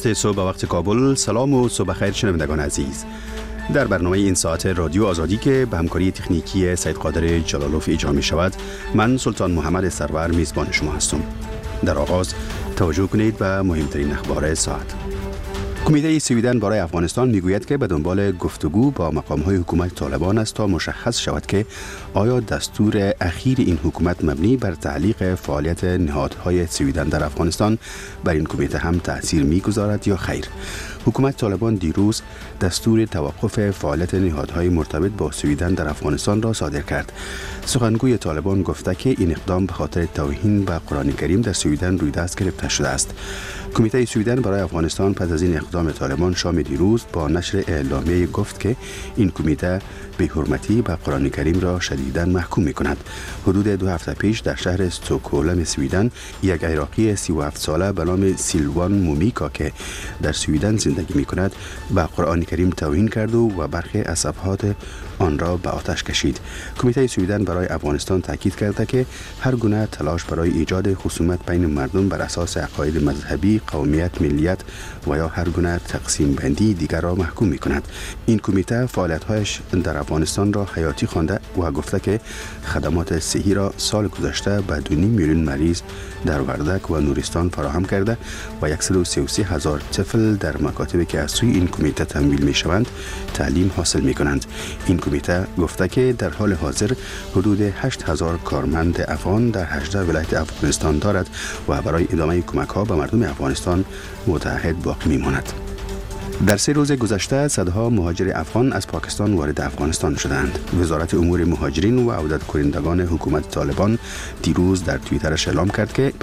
7 صبح به وقت کابل. سلام و صبح خیر شنوندگان عزیز. در برنامه این ساعت رادیو آزادی که به همکاری تکنیکی سید قادر جلالوف اجرا می شود، من سلطان محمد سرور میزبان شما هستم. در آغاز توجه کنید به مهمترین اخبار ساعت. کمیته سویدن برای افغانستان میگوید که به دنبال گفتگو با مقام‌های حکومت طالبان است تا مشخص شود که آیا دستور اخیر این حکومت مبنی بر تعلیق فعالیت نهادهای سویدن در افغانستان بر این کمیته هم تأثیر میگذارد یا خیر. حکومت طالبان دیروز دستور توقف فعالیت نهادهای مرتبط با سویدن در افغانستان را صادر کرد. سخنگوی طالبان گفته که این اقدام به خاطر توهین به قرآن کریم در سویدن روی دست گرفته شده است. کمیته سویدن برای افغانستان پس از این اقدام طالبان شام دیروز با نشر اعلامیه گفت که این کمیته بی‌حرمتی به قرآن کریم را شدیداً محکوم می‌کند. حدود 2 هفته پیش در شهر استکهلم سویدن یک عراقی 37 ساله به نام سیلوان مومیکا که در سویدن زندگی می‌کند به قرآن کریم توهین کرد و برخی از صفحات آن را به آتش کشید. کمیته سویدن برای افغانستان تاکید کرده که هر گونه تلاش برای ایجاد خصومت بین مردم بر اساس عقاید مذهبی، قومیت، ملیت و یا هر گونه تقسیم بندی دیگر را محکوم می‌کند. این کمیته فعالیت‌هایش در افغانستان را حیاتی خوانده و گفته که خدمات صحی را سال گذشته به 2.5 میلیون مریض در وردک و نورستان فراهم کرده و 133,000 طفل در مکاتبی که از سوی این کمیته تمویل می‌شوند تعلیم حاصل می‌کنند. این کمیته گفته که در حال حاضر حدود 8,000 کارمند افغان در 18 ولایت افغانستان دارد و برای ادامه کمک‌ها به مردم افغانستان متعهد باقی می‌ماند. در 3 روز گذشته صدها مهاجر افغان از پاکستان وارد افغانستان شدند. وزارت امور مهاجرین و عودت کنندگان حکومت طالبان دیروز در توییترش اعلام کرد که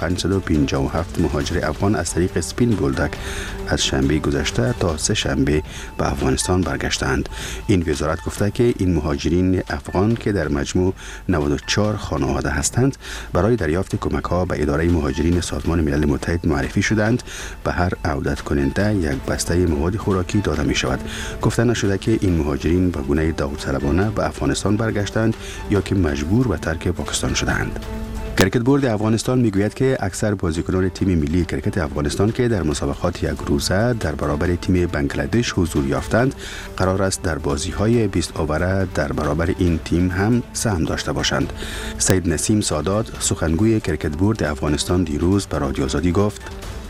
557 مهاجر افغان از طریق سپین بولدک از شنبه گذشته تا 3 شنبه به افغانستان برگشتند. این وزارت گفته که این مهاجرین افغان که در مجموع 94 خانواده هستند برای دریافت کمک‌ها به اداره مهاجرین سازمان ملل متحد معرفی شدند. به هر عودت کننده یک بسته مواد خوراکی داده می شود. گفته نشده که این مهاجرین به گونه داوطلبانه به افغانستان برگشتند یا که مجبور به ترک پاکستان شدند. کرکت بورد افغانستان میگوید که اکثر بازیکنان تیم ملی کرکت افغانستان که در مسابقات یک روزه در برابر تیم بنگلادش حضور یافتند قرار است در بازی‌های 20 اوره در برابر این تیم هم سهم داشته باشند. سید نسیم سادات سخنگوی کرکت بورد افغانستان دیروز به رادیو آزادی گفت: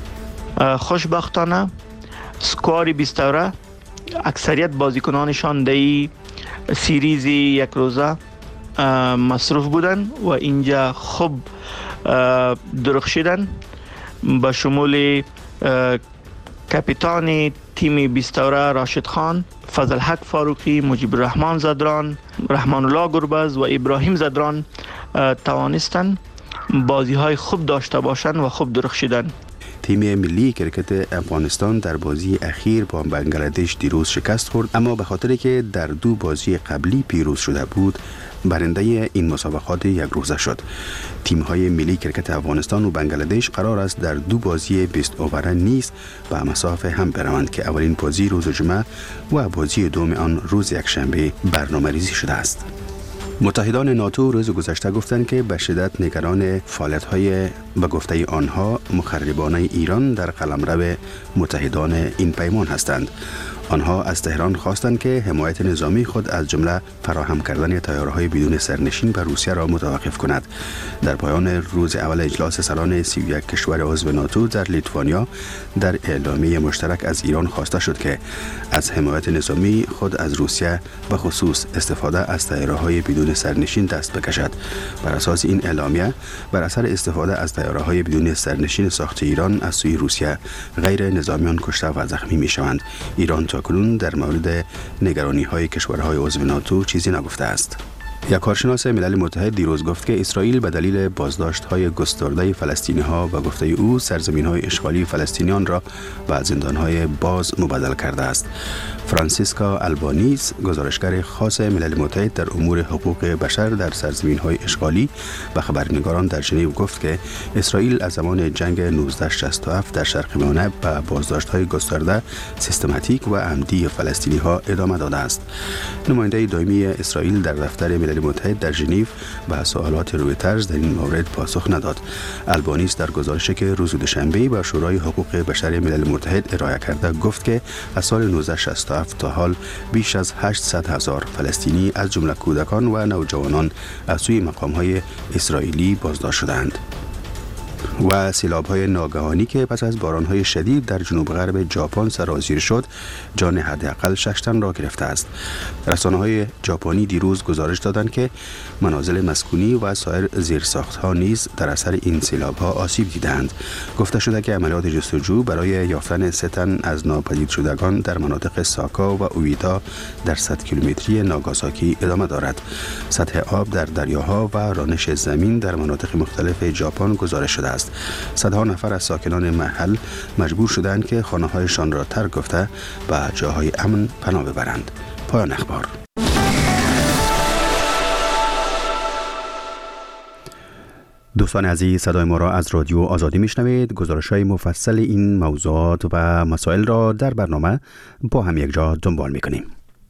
خوشبختانه سکوار 20 اوره اکثریت بازیکنانشان در سیریز یک روزه مصروف بودن و اینجا خوب درخشیدن، به شمول کاپیتان تیم 20 اوره راشد خان، فضل حق فاروقی، مجیب الرحمن زدران، رحمان الله گربز و ابراهیم زدران توانستن بازی های خوب داشته باشند و خوب درخشیدن. تیم ملی کرکت افغانستان در بازی اخیر با بنگلادش دیروز شکست خورد، اما به خاطر که در 2 بازی قبلی پیروز شده بود برنده این مسابقات یک روزه شد. تیم‌های ملی کرکت افغانستان و بنگلادش قرار است در 2 بازی 20 اوره نیز به مسافه هم بروند که اولین بازی روز جمعه و بازی دوم آن روز یکشنبه برنامه‌ریزی شده است. متحدان ناتو روز گذشته گفتند که به شدت نگران فعالیت‌های به گفته آنها مخربانه ایران در قلمرو متحدان این پیمان هستند. آنها از تهران خواستند که حمایت نظامی خود از جمله فراهم کردن طیاره‌های بدون سرنشین به روسیه را متوقف کند. در پایان روز اول اجلاس سران 31 کشور عضو ناتو در لیتوانیا در اعلامیه مشترک از ایران خواسته شد که از حمایت نظامی خود از روسیه به خصوص استفاده از طیاره‌های بدون سرنشین دست بکشد. بر اساس این اعلامیه بر اثر استفاده از طیاره‌های بدون سرنشین ساخت ایران از سوی روسیه غیر نظامیان کشته و زخمی می‌شوند. ایران کنون در مورد نگرانی‌های کشورهای عضو ناتو چیزی نگفته است. یک کارشناس ملل متحد دیروز گفت که اسرائیل به دلیل بازداشت‌های گسترده فلسطینی‌ها و گفته او سرزمین‌های اشغالی فلسطینیان را به زندان‌های باز مبدل کرده است. فرانسیسکا البانیز گزارشگر خاص ملل متحد در امور حقوق بشر در سرزمین‌های اشغالی به خبرنگاران در ژنو گفت که اسرائیل از زمان جنگ 1967 در شرق میانه به بازداشت‌های گسترده سیستماتیک و عمدی فلسطینی‌ها ادامه داده است. نماینده دائمی اسرائیل در دفتر ملل ملل متحد در ژنو به سوالات رویترز در این مورد پاسخ نداد. البانیس در گزارشی که روز دوشنبه به شورای حقوق بشر ملل متحد ارائه کرده گفت که از سال 1967 تا حال بیش از 800,000 فلسطینی از جمله کودکان و نوجوانان از سوی مقام‌های اسرائیلی بازداشت شدند. و سیلاب‌های ناگهانی که پس از باران‌های شدید در جنوب غرب ژاپن سرازیر شد جان حداقل 6 تن را گرفته است. رسانه‌های ژاپنی دیروز گزارش دادند که منازل مسکونی و سایر زیرساخت‌ها نیز در اثر این سیلاب‌ها آسیب دیدند. گفته شده که عملیات جستجو برای یافتن 3 تن از ناپدید شدگان در مناطق ساکا و اویتا در 100 کیلومتری ناگاساکی ادامه دارد. سطح آب در دریاها و رانش زمین در مناطق مختلف ژاپن گزارش شده است. صدها نفر از ساکنان محل مجبور شدند که خانه‌هایشان را ترک گفته به جاهای امن پناه ببرند. پایان اخبار. دوستان عزیز، صدای ما را از رادیو آزادی میشنوید. گزارش‌های مفصل این موضوعات و مسائل را در برنامه با هم یک جا دنبال می‌کنیم.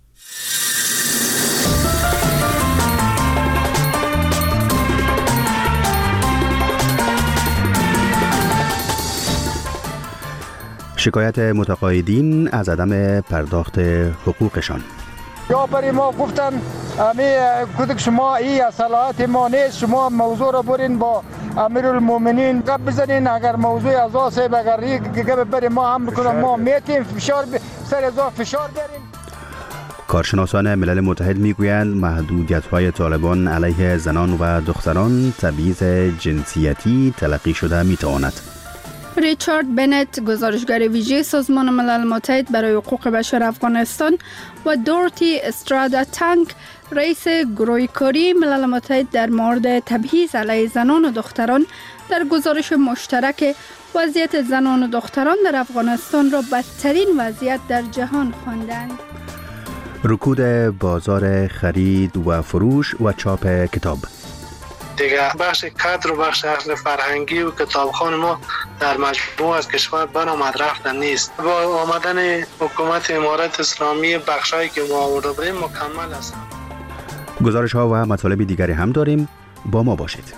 شکایت متقاعدین از عدم پرداخت حقوقشان. یا برای ما گفتن کدک شما این صلاحیت ما نیست، شما موضوع را برین با امیرالمومنین گپ بزنین، اگر موضوع از آسیب اگر گپ برای ما هم بکنن ما میتیم فشار سر از فشار برین. کارشناسان ملل متحد میگویند محدودیت‌های طالبان علیه زنان و دختران تبعیض جنسیتی تلقی شده میتواند. ریچارد بنت، گزارشگر ویژه سازمان ملل متحد برای حقوق بشر افغانستان و دورتی استرادا تانک، رئیس گروه کاری ملل متحد در مورد تبعیض علیه زنان و دختران، در گزارش مشترک وضعیت زنان و دختران در افغانستان را بدترین وضعیت در جهان خواندند. رکود بازار خرید و فروش و چاپ کتاب. دیگه بخش کادر و بخش اصل فرهنگی و کتابخانه ما در مجموع از کشور برآمد رفتن نیست. با آمدن حکومت امارت اسلامی بخشایی که ما آورده بودیم مکمل است. گزارش ها و مطالب دیگری هم داریم، با ما باشید.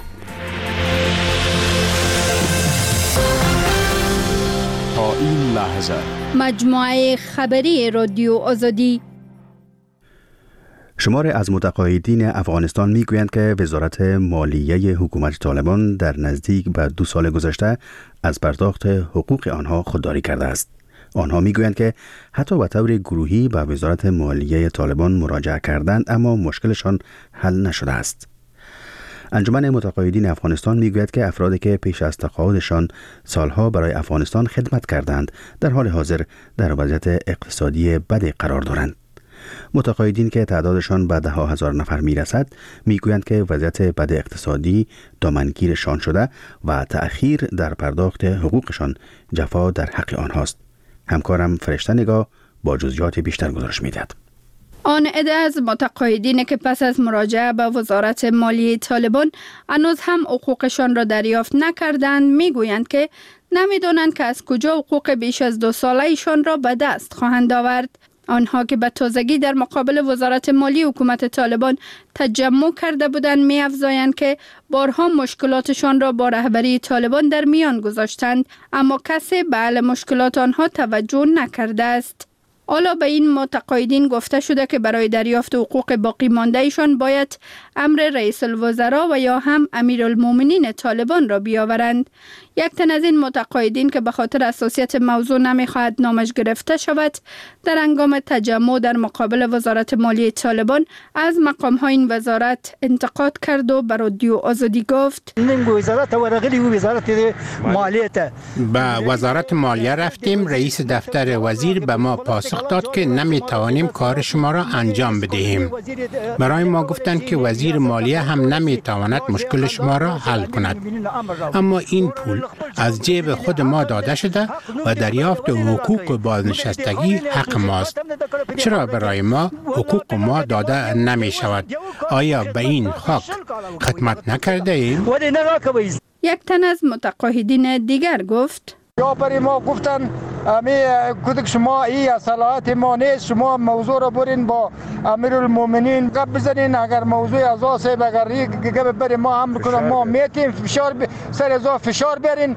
تا این لحظه مجموعه خبری رادیو آزادی. شماری از متقاعدین افغانستان میگویند که وزارت مالیه حکومت طالبان در نزدیک به 2 سال گذشته از پرداخت حقوق آنها خودداری کرده است. آنها میگویند که حتی به طور گروهی به وزارت مالیه طالبان مراجعه کردند اما مشکلشان حل نشده است. انجمن متقاعدین افغانستان میگوید که افرادی که پیش از تقاعدشان سالها برای افغانستان خدمت کردند در حال حاضر در وضعیت اقتصادی بدی قرار دارند. متقاعدین که تعدادشان به 10,000 نفر میرسد میگویند که وضعیت بد اقتصادی دامنگیرشان شده و تأخیر در پرداخت حقوقشان جفا در حق آنهاست. همکارم فرشته نگاه با جزئیات بیشتر گزارش میدهد. آن عده از متقاعدین که پس از مراجعه به وزارت مالیه طالبان هنوز هم حقوقشان را دریافت نکردند میگویند که نمیدانند که از کجا حقوق بیش از 2 ساله‌شان را به دست خواهند آورد. آنها که به تازگی در مقابل وزارت مالی حکومت طالبان تجمع کرده بودند می‌افزایند که بارها مشکلاتشان را با رهبری طالبان در میان گذاشتند اما کسی به حل مشکلات آنها توجه نکرده است. حالا به این متقاعدین گفته شده که برای دریافت حقوق باقی مانده ایشان باید امر رئیس الوزراء و یا هم امیرالمومنین طالبان را بیاورند. یک تن از این متقاعدین که به خاطر حساسیت موضوع نمیخواهد نامش گرفته شود در هنگام تجمع در مقابل وزارت مالیه طالبان از مقام‌های این وزارت انتقاد کرد و به رادیو آزادی گفت به وزارت مالیه رفتیم، رئیس دفتر وزیر به ما پاسخ داد که نمیتوانیم کار شما را انجام بدهیم. برای ما گفتند که وزیر مالیه هم نمیتواند مشکل شما را حل کند. اما این پول از جیب خود ما داده شده و دریافت حقوق بازنشستگی حق ماست. چرا برای ما حقوق ما داده نمی شود؟ آیا به این خاک خدمت نکرده ایم؟ یک تن از متقاعدین دیگر گفت یا برای ما گفتن امی کدک شما این صلاحیت ما نیست، شما موضوع را برین با امیرالمومنین گپ بزنین. اگر موضوع ازا صاحب اگر گپ بر ما هم بکنه ما میتیم فشار سر ازا فشار برین.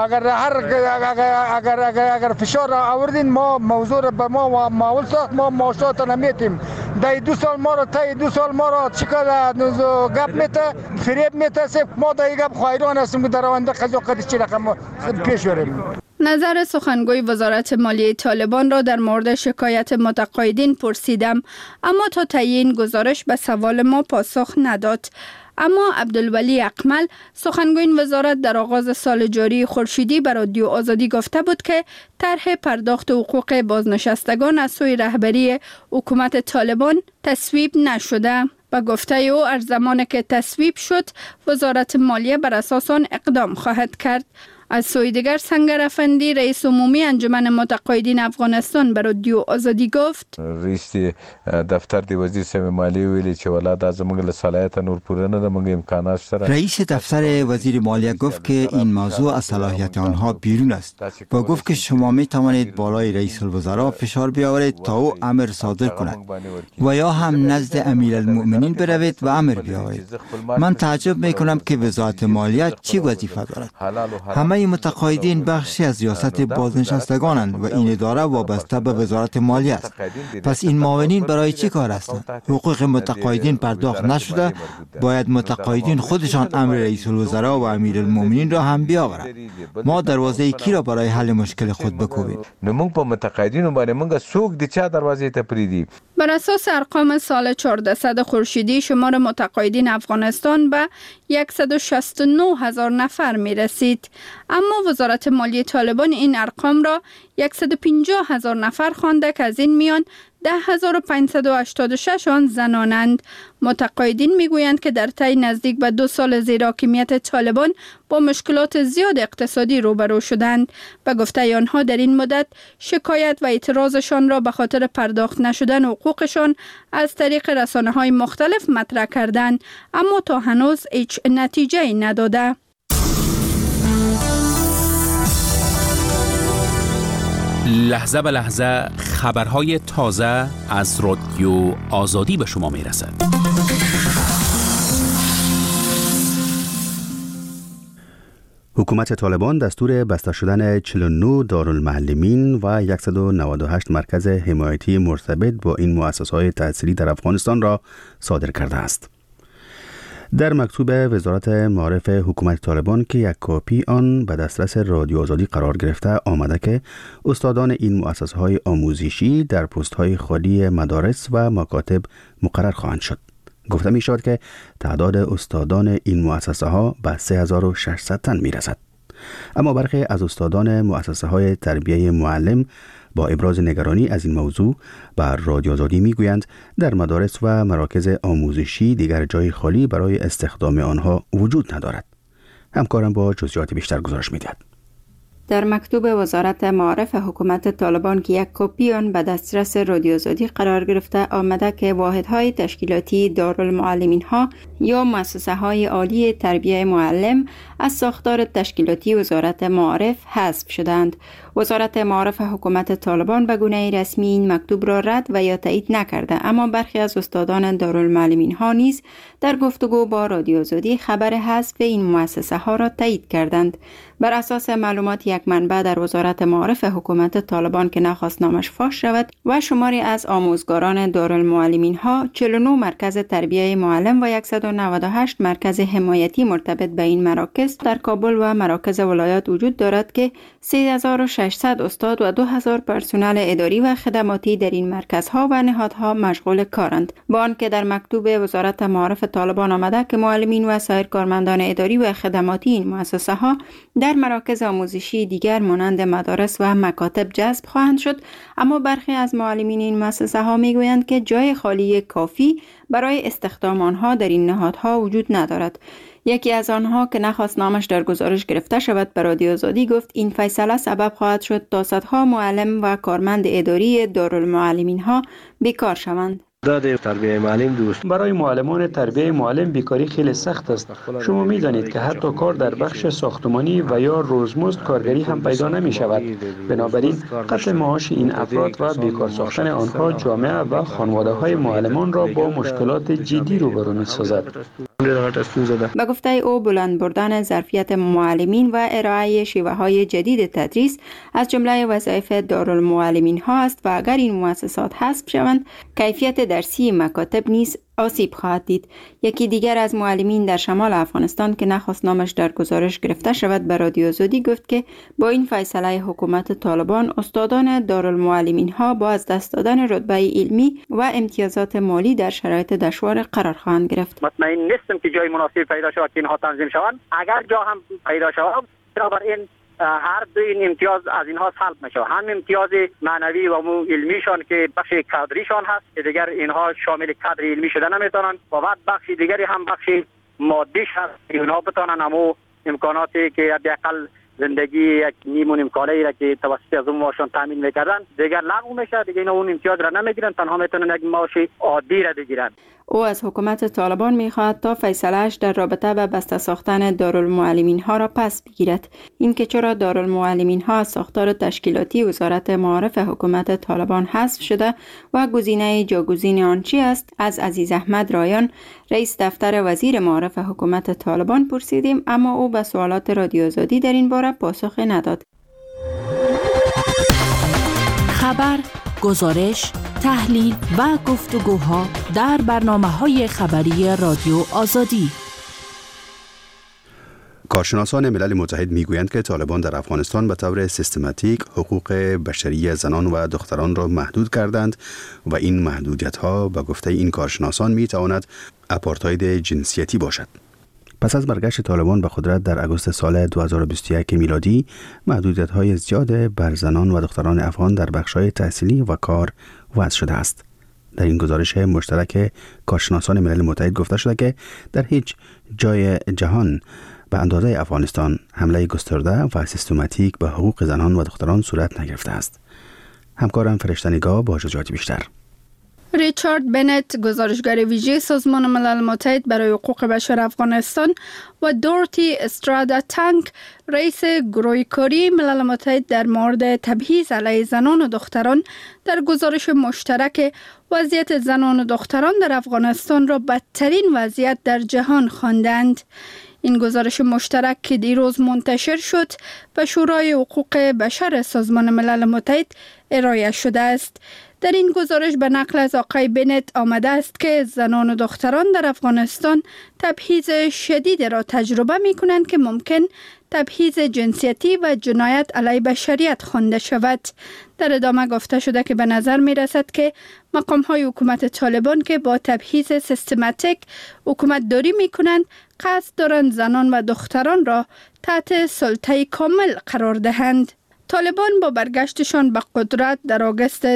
اگر فشار آوردین ما موضوع را به ما معول ساخت، ما معاشات نمیتیم. دای 2 سال ما را تا 2 سال ما را چیکار گپ میته فریب میته سب ما دای گپ خایران هستیم که در آینده خزو قدش چی رقم پیش بریم. نظر سخنگوی وزارت مالیه طالبان را در مورد شکایت متقاعدین پرسیدم، اما تا تعیین گزارش به سوال ما پاسخ نداد. اما عبدالولی اقمل سخنگوی این وزارت در آغاز سال جاری خورشیدی به رادیو آزادی گفته بود که طرح پرداخت حقوق بازنشستگان از سوی رهبری حکومت طالبان تصویب نشده. و گفته او از زمانی که تصویب شد وزارت مالیه بر اساس آن اقدام خواهد کرد. از سوی دیگر سنگر افندی رئیس عمومی انجمن متقاعدین افغانستان به رادیو آزادی گفت رئیس دفتر دی وزیر صاحب مالیه ویلي چې ولادت از موږ له صلاحیت نور پوره نه د موږ امکانات سره. رئیس دفتر وزیر مالیه گفت که این موضوع از صلاحیت آنها بیرون است و گفت که شما می توانید بالای رئیس الوزراء فشار بیاورید تا او امر صادر کند و یا هم نزد امیرالمؤمنین بروید و امر بیاورید. من تعجب می کنم که وزارت مالیه چی وظیفه دارد. همه متقاعدین بخشی از ریاست بازنشستگانند و این اداره وابسته به وزارت مالیه است. پس این معاونین برای چی کار هستند؟ حقوق متقاعدین پرداخت نشده، باید متقاعدین خودشان امر رئیس الوزراء و امیرالمؤمنین را هم بیاورند. ما دروازه کی را برای حل مشکل خود بکوبیم؟ موږ په متقاعدینو باندې موږ څوک د چا دروازې ته پریدي. بر اساس ارقام سال 1400 خورشیدی شمار متقاعدین افغانستان به 169,000 نفر می رسید. اما وزارت مالیه طالبان این ارقام را 150,000 نفر خوانده که از این میان 10,586 آن زنانند. متقاعدین میگویند که در طی نزدیک به 2 سال زیر حاکمیت طالبان با مشکلات زیاد اقتصادی روبرو شدند. به گفته آنها در این مدت شکایت و اعتراضشان را به خاطر پرداخت نشدن حقوقشان از طریق رسانه‌های مختلف مطرح کردند، اما تا هنوز هیچ نتیجه‌ای نداده. لحظه به لحظه خبرهای تازه از رادیو آزادی به شما میرسد. حکومت طالبان دستور بسته شدن 49 دارالمعلمین و 198 مرکز حمایتی مرتبط با این مؤسسه‌های تحصیلی در افغانستان را صادر کرده است. در مکتوب وزارت معارف حکومت طالبان که یک کاپی آن به دسترس رادیو آزادی قرار گرفته آمده که استادان این مؤسسه‌های آموزشی در پست‌های خالی مدارس و مکاتب مقرر خواهند شد. گفته می شود که تعداد استادان این مؤسسه‌ها به 3600 تن می رسد. اما برخی از استادان مؤسسه‌های تربیه معلم با ابراز نگرانی از این موضوع بر رادیو آزادی میگویند در مدارس و مراکز آموزشی دیگر جای خالی برای استخدام آنها وجود ندارد. همکارم با جزئیات بیشتر گزارش می‌دهد. در مکتوب وزارت معارف حکومت طالبان که یک کپی آن به دسترس رادیو آزادی قرار گرفته آمده که واحدهای تشکیلاتی دارالمعلمین ها یا مؤسسه های عالی تربیه معلم از ساختار تشکیلاتی وزارت معارف حذف شدند. وزارت معارف حکومت طالبان به گونه رسمی این مکتوب را رد و یا تایید نکرده، اما برخی از استادان دارالمعلمین ها نیز در گفتگو با رادیو آزادی خبر حذف این مؤسسه ها را تایید کردند. بر اساس معلومات یک منبع در وزارت معارف حکومت طالبان که نخواست نامش فاش شود و شماری از آموزگاران دارالمعلمین ها 49 مرکز تربیه معلم و 198 مرکز حمایتی مرتبط به این مراکز در کابل و مراکز ولایات وجود دارد که 3600 استاد و 2000 پرسنل اداری و خدماتی در این مرکزها و نهادها مشغول کارند. با آنکه در مکتوب وزارت معارف طالبان آمده که معلمین و سایر کارمندان اداری و خدماتی این مؤسسه ها در مراکز آموزشی دیگر مانند مدارس و مکاتب جذب خواهند شد، اما برخی از معلمین این مؤسسه ها میگویند که جای خالی کافی برای استخدام آنها در این نهادها وجود ندارد. یکی از آنها که نخواست نامش در گزارش گرفته شود به رادیو آزادی گفت این فیصله سبب خواهد شد تا صدها معلم و کارمند اداری دارالمعلمین ها بیکار شوند. داده تربیه معلم دوست. برای معلمان تربیه معلم بیکاری خیلی سخت است. شما می‌دانید که حتی کار در بخش ساختمانی و یا روزمزد کارگری هم پیدا نمی‌شود. بنابراین قطع معاش این افراد و بیکار ساختن آنها جامعه و خانواده‌های معلمان را با مشکلات جدی روبرو می‌سازد. به گفته او بلند بردن ظرفیت معلمین و ارائه شیوه‌های جدید تدریس از جمله وظایف دارالمعلمین ها است و اگر این مؤسسات حذف شوند کیفیت درسی مکاتب نیز آسیب خواهد دید. یکی دیگر از معلمین در شمال افغانستان که نخواست نامش در گزارش گرفته شود به رادیو آزادی گفت که با این فیصله حکومت طالبان استادان دارالمعلمین ها با از دست دادن رتبه علمی و امتیازات مالی در شرایط دشوار قرار خواهند گرفت. مطمئن نیستم که جای مناسب پیدا شود که اینها تنظیم شوند. اگر جا هم پیدا شود بنابراین هر دو این امتیاز از اینها سلب میشه، هم امتیاز معنوی و علمیشان که بخش کادریشان هست که دیگر اینها شامل کادر علمی شده نمیتونن و بعد بخش دیگری هم بخش مادیش هست که اینها بتونن همو امکاناتی که حداقل زندگی یک نیمون امکانایی را که توسط از اون معاشان تامین میکردن دیگر لغو میشه، دیگه اینا اون امتیاز را نمیگیرن، تنها میتونن یک معاش عادی را بگیرن. او از حکومت طالبان میخواهد تا فیصلهش در رابطه به بسته ساختن دارالمعلمین ها را پس بگیرد. اینکه چرا دارالمعلمین ها از ساختار تشکیلاتی وزارت معارف حکومت طالبان حذف شده و گزینه جاگزین آن چی است، از عزیز احمد رایان رئیس دفتر وزیر معارف حکومت طالبان پرسیدیم، اما او به سوالات رادیو آزادی در این باره پاسخ نداد. خبر، گزارش، تحلیل و گفتگوها در برنامه‌های خبری رادیو آزادی. کارشناسان ملل متحد میگویند که طالبان در افغانستان به طور سیستماتیک حقوق بشری زنان و دختران را محدود کردند و این محدودیت‌ها به گفته این کارشناسان می‌تواند آپارتاید جنسیتی باشد. پس از برگشت طالبان به قدرت در اگوست سال 2021 میلادی، محدودیت‌های زیاد بر زنان و دختران افغان در بخش‌های تحصیلی و کار وضع شده است. در این گزارش مشترک کارشناسان ملل متحد گفته شده که در هیچ جای جهان به اندازه افغانستان حمله گسترده و سیستماتیک به حقوق زنان و دختران صورت نگرفته است. همکارم فرشته نگاه با جزئیات بیشتر. ریچارد بنت، گزارشگر ویژه سازمان ملل متحد برای حقوق بشر افغانستان، و دورتی استرادا تانک، رئیس گروه کاری ملل متحد در مورد تبعیض علیه زنان و دختران، در گزارش مشترک وضعیت زنان و دختران در افغانستان را بدترین وضعیت در جهان خواندند. این گزارش مشترک که دیروز منتشر شد به شورای حقوق بشر سازمان ملل متحد ارائه شده است. در این گزارش به نقل از آقای بنت آمده است که زنان و دختران در افغانستان تبعیض شدید را تجربه می کنند که ممکن تبعیض جنسیتی و جنایت علیه بشریت خوانده شود. در ادامه گفته شده که به نظر می رسد که مقام های حکومت طالبان که با تبعیض سیستماتیک حکومت داری می کنند قصد دارند زنان و دختران را تحت سلطه کامل قرار دهند. طالبان با برگشتشان به قدرت در آگوست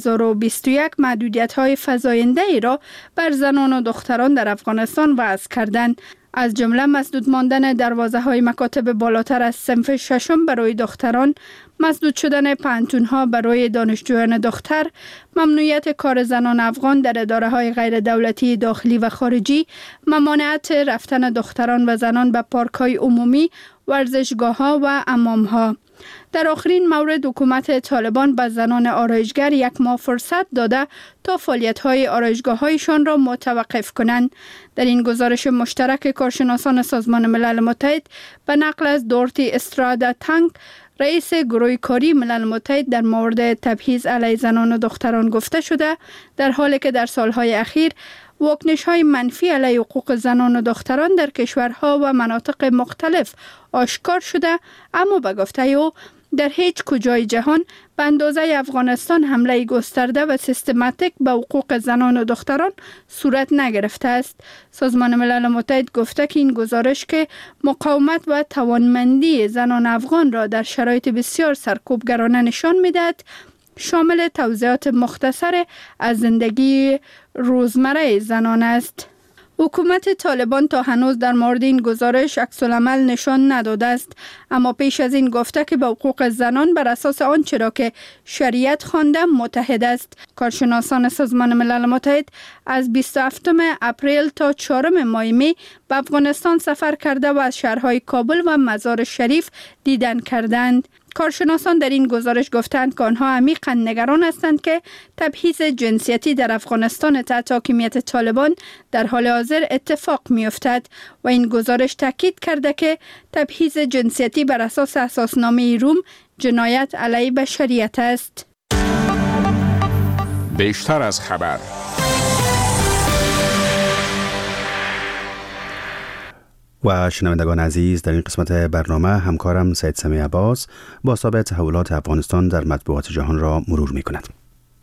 2021 محدودیت‌های فزاینده ای را بر زنان و دختران در افغانستان وضع کردند. از جمله مسدود ماندن دروازه‌های مکاتب بالاتر از صنف ششم برای دختران، مسدود شدن پانتون‌ها برای دانشجویان دختر، ممنوعیت کار زنان افغان در اداره‌های غیر دولتی داخلی و خارجی، ممانعت رفتن دختران و زنان به پارک‌های عمومی، ورزشگاه‌ها و حمام‌ها. در آخرین مورد حکومت طالبان به زنان آرایشگر 1 ماه فرصت داده تا فعالیت‌های آرایشگاه‌هایشان را متوقف کنند. در این گزارش مشترک کارشناسان سازمان ملل متحد به نقل از دورتی استرادا تانک، رئیس گروه کاری ملل متحد در مورد تبعیض علیه زنان و دختران گفته شده، در حالی که در سالهای اخیر واکنش‌های منفی علیه حقوق زنان و دختران در کشورها و مناطق مختلف آشکار شده، اما به گفته او در هیچ کجای جهان به اندازه افغانستان حمله گسترده و سیستماتیک به حقوق زنان و دختران صورت نگرفته است. سازمان ملل متحد گفته که این گزارش که مقاومت و توانمندی زنان افغان را در شرایط بسیار سرکوبگرانه نشان می‌دهد، شامل توضیحات مختصر از زندگی روزمره زنان است. حکومت طالبان تا هنوز در مورد این گزارش عکس‌العمل نشان نداده است، اما پیش از این گفته که به حقوق زنان بر اساس آنچه را که شریعت خوانده متحد است. کارشناسان سازمان ملل متحد از 27 اپریل تا 4 ماه می به افغانستان سفر کرده و از شهرهای کابل و مزار شریف دیدن کردند. کارشناسان در این گزارش گفتند که آنها عمیقاً نگران هستند که تبعیض جنسیتی در افغانستان تحت حاکمیت طالبان در حال حاضر اتفاق می‌افتد و این گزارش تاکید کرده که تبعیض جنسیتی بر اساس اساسنامه روم جنایت علیه بشریت است. بیشتر از خبر. و شنوندگان عزیز، در این قسمت برنامه همکارم سید سمی عباس با حساب تحولات افغانستان در مطبوعات جهان را مرور می کند.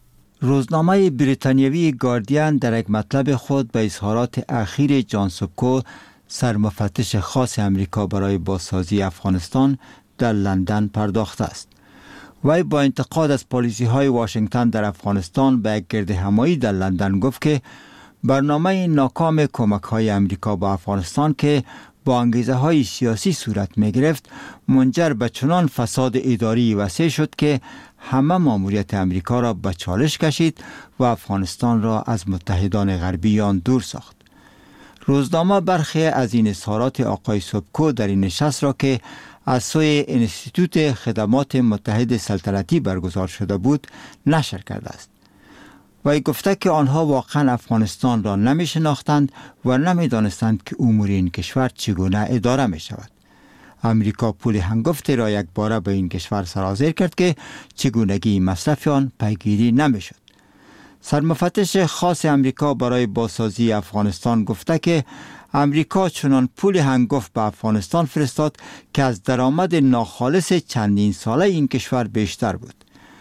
روزنامه بریتانیایی گاردین در یک مطلب خود به اظهارات اخیر جان سوبکو، سرمفتش خاص امریکا برای بازسازی افغانستان در لندن پرداخته است. وی با انتقاد از پالیسی های واشنگتن در افغانستان به یک گردهمایی در لندن گفت که برنامه ناکام کمک های امریکا با افغانستان که با انگیزه های سیاسی صورت می گرفت منجر به چنان فساد اداری وسیع شد که همه ماموریت امریکا را به چالش کشید و افغانستان را از متحدان غربی آن دور ساخت. روزنامه برخی از این اظهارات آقای سوبکو در این نشست را که از سوی انستیتوت خدمات متحد سلطنتی برگزار شده بود نشر کرده است. و گفته که آنها واقعا افغانستان را نمی شناختند و نمی دانستند که امور این کشور چگونه اداره می شود. امریکا پول هنگفتی را یک باره به این کشور سرازیر کرد که چگونگی مصرف آن پیگیری نمی شد. سرمفتش خاص امریکا برای بازسازی افغانستان گفته که امریکا چنان پول هنگفت به افغانستان فرستاد که از درآمد ناخالص چندین ساله این کشور بیشتر بود.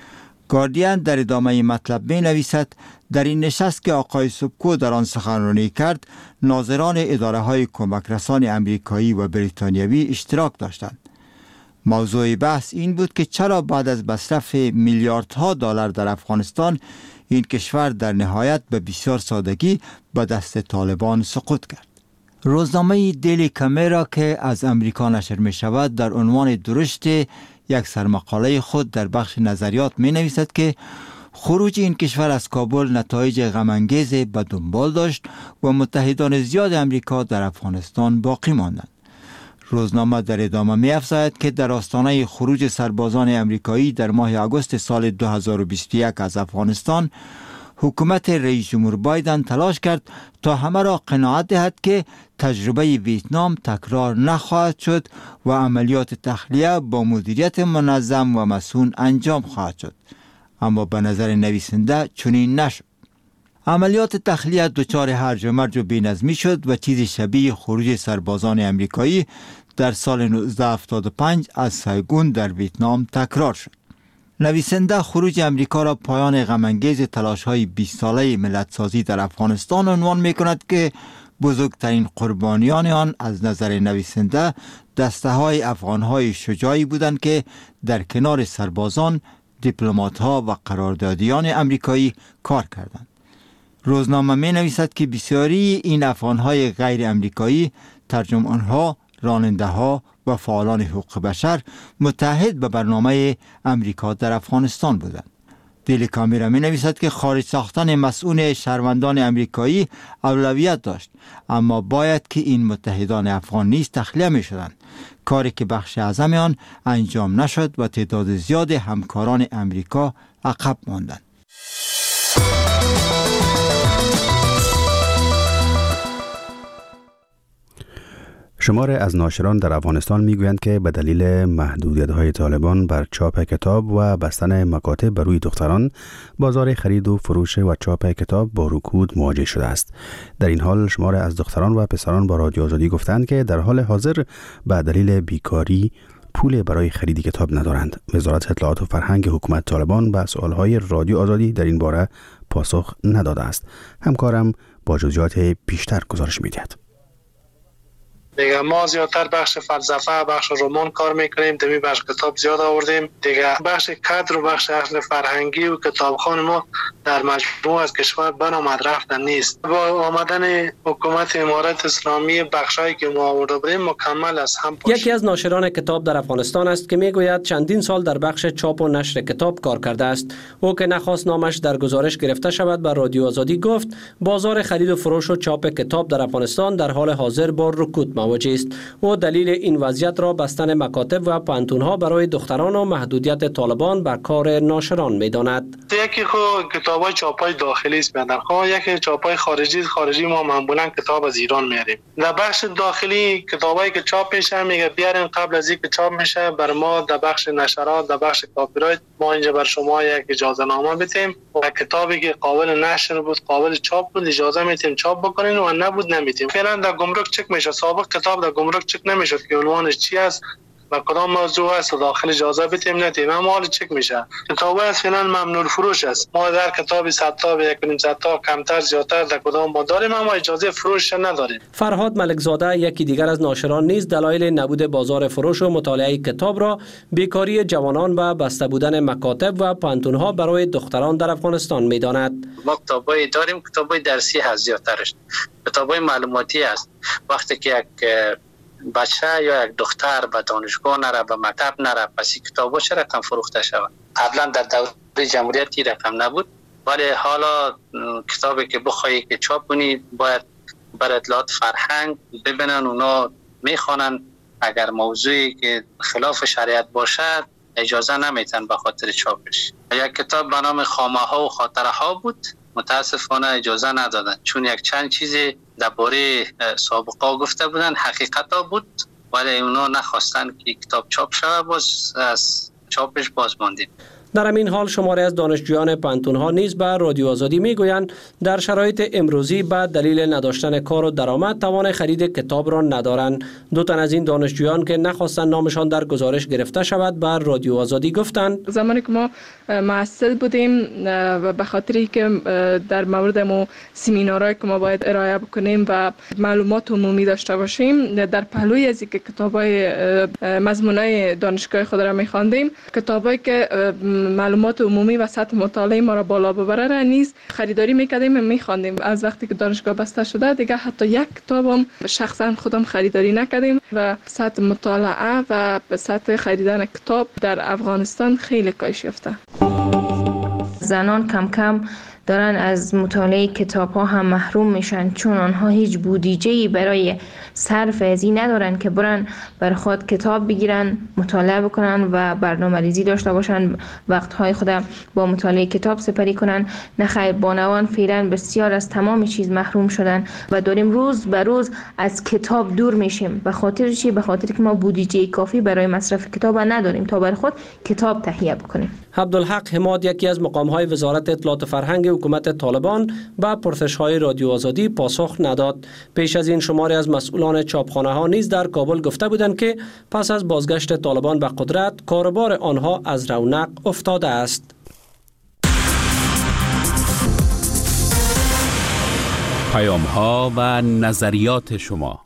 گاردین در ادامه مطلب می نویسد در این نشست که آقای سوبکو در آن سخنرانی کرد، ناظران اداره های کمک رسان امریکایی و بریتانیایی اشتراک داشتند. موضوع بحث این بود که چرا بعد از مصرف میلیاردها دلار در افغانستان این کشور در نهایت به بسیار سادگی به دست طالبان سقوط کرد. روزنامه دیلی کامیرا که از امریکا نشر می شود در عنوان درشت یک سرمقاله خود در بخش نظریات می نویسد که خروج این کشور از کابل نتایج غم‌انگیز به دنبال داشت و متحدان زیاد امریکا در افغانستان باقی ماندند. روزنامه در ادامه می افزاید که در آستانه خروج سربازان امریکایی در ماه آگوست سال 2021 از افغانستان، حکومت رئیس جمهور بایدن تلاش کرد تا همه را قناعت دهد که تجربه ویتنام تکرار نخواهد شد و عملیات تخلیه با مدیریت منظم و مسئول انجام خواهد شد. اما به نظر نویسنده چنین نشد. عملیات تخلیه دچار هرج و مرج و بی‌نظمی شد و چیزی شبیه خروج سربازان امریکایی در سال 1975 از سایگون در ویتنام تکرار شد. نویسنده خروج امریکا را پایان غم‌انگیز تلاش‌های 20 ساله ملت‌سازی در افغانستان عنوان می‌کند که بزرگترین قربانیان آن از نظر نویسنده دسته‌های افغان‌های شجاعی بودند که در کنار سربازان، دیپلمات‌ها و قراردادیان امریکایی کار کردند. روزنامه می‌نویسد که بسیاری این افغان‌های غیر امریکایی، ترجمان‌ها، راننده‌ها و فعالان حقوق بشر متحد به برنامه امریکا در افغانستان بودند. دیلی کامیرا می نویسد که خارج ساختن مسئول شهروندان امریکایی اولویت داشت، اما باید که این متحدان افغان نیز تخلیه می شدند، کاری که بخش اعظم آن انجام نشد و تعداد زیاد همکاران امریکا عقب ماندند. شماری از ناشران در افغانستان میگویند که به دلیل محدودیت‌های طالبان بر چاپ کتاب و بستن مکاتب بر روی دختران، بازار خرید و فروش و چاپ کتاب با رکود مواجه شده است. در این حال شماری از دختران و پسران با رادیو آزادی گفتند که در حال حاضر به دلیل بیکاری پول برای خرید کتاب ندارند. وزارت اطلاعات و فرهنگ حکومت طالبان به سوالهای رادیو آزادی در این باره پاسخ نداده است. همکارم با جزئیات بیشتر گزارش می‌دهد. دیگه ما زیادتر بخش فلسفه، بخش رمان کار میکنیم، دمی بخش کتاب زیاد آوردیم. دیگه بخش کادر و بخش اصل فرهنگی و کتابخانه ما در مجموع از کشور برآمد رفتن نیست. با آمدن حکومت امارت اسلامی بخشایی که ما آورده بودیم مکمل از هم پاشید. یکی از ناشران کتاب در افغانستان است که میگوید چندین سال در بخش چاپ و نشر کتاب کار کرده است. او که نخواست نامش در گزارش گرفته شود بر رادیو آزادی گفت بازار خرید و فروش و چاپ کتاب در افغانستان در حال حاضر با رکود مواجه است. او دلیل این وضعیت را بستن مکاتب و پانتون‌ها برای دختران و محدودیت طالبان بر کار ناشران می‌داند. یکی کتابای چاپای داخلی است بدن. یکی چاپای خارجی ما معمولا کتاب از ایران میاریم. در بخش داخلی کتابایی که چاپ میشه میگه بیارین قبل از اینکه چاپ میشه بر ما در بخش نشرات در بخش کاپی رایت ما اینجا بر شما یک اجازه نامه بدیم و کتابی که قابل نشر بود قابل چاپ بود اجازه میتیم چاپ بکنین و نبود نمیتیم. فعلا در گمرک چک میشه. سابق کتاب در گمرک چک نمیشد که عنوانش چی است و کدام موضوع است و داخل اجازه بدیم ندیم. اما حال چک میشه. کتاب از فعلا ممنوع فروش است. ما در کتاب 100 تا و 1.5 تا کمتر زیادتر در کدام ما داریم اما اجازه فروش نداریم. فرهاد ملکزاده یکی دیگر از ناشران نیز دلایل نبود بازار فروش و مطالعه کتاب را بیکاری جوانان و بسته بودن مکاتب و پانتون‌ها برای دختران در افغانستان می‌داند. ما کتابایی داریم، کتابای درسی هست زیادترش. کتابای معلوماتی است. وقتی که یک بچه یا یک دختر به دانشگاه نره به مکتب نره پس این کتابا چه رقم فروخته شود؟ قبلا در دوره جمهوریت این رقم نبود ولی حالا کتابی که بخوایی که چاپ کنی باید بر اطلاعات فرهنگ ببینن اونا میخوانن. اگر موضوعی که خلاف شریعت باشد اجازه نمیتن به خاطر چاپش. یک کتاب به نام خامه ها و خاطره ها بود متاسفانه اجازه ندادن چون یک چند چیزی درباره سابقه گفته بودن حقیقتا بود ولی اونا نخواستن که کتاب چاپ شود باز از چاپش باز ماندیم. در همین حال شماری از دانشجویان پانتون‌ها نیز به رادیو آزادی میگویند در شرایط امروزی به دلیل نداشتن کار و درآمد توان خرید کتاب را ندارند. دو تن از این دانشجویان که نخواستند نامشان در گزارش گرفته شود به رادیو آزادی گفتند زمانی که ما محصل بودیم و به خاطری که در مورد مو سمینارهایی که ما باید ارائه بکنیم و معلومات عمومی داشته باشیم در پهلوی از اینکه کتابای مضمونای دانشگاه خود را می‌خواندیم کتابایی که معلومات عمومی و سطح مطالعه ما را بالا ببره را نیز خریداری میکردیم و میخواندیم. از وقتی که دانشگاه بسته شده دیگه حتی یک کتابم شخصا خودم خریداری نکردیم و سطح مطالعه و سطح خریدن کتاب در افغانستان خیلی کاهش یافته. زنان کم کم دارن از مطالعه کتاب ها هم محروم میشن چون آنها هیچ بودجه‌ای برای صرف از این ندارن که برن بر خود کتاب بگیرن مطالعه بکنن و برنامه‌ریزی داشته باشن وقتهای خود با مطالعه کتاب سپری کنن. نه خیر بانوان فعلا بسیار از تمام چیز محروم شدن و داریم روز به روز از کتاب دور میشیم. به خاطر چی؟ به خاطر که ما بودجه کافی برای مصرف کتاب نداریم تا بر خود کتاب تهیه بکنیم. عبدالحق حماد یکی از مقام‌های وزارت اطلاعات فرهنگ حکومت طالبان به پرسش‌های رادیو آزادی پاسخ نداد. پیش از این شماری از مسئولان چاپخانه‌ها نیز در کابل گفته بودند که پس از بازگشت طالبان به قدرت کاروبار آنها از رونق افتاده است. پیام‌ها و نظریات شما.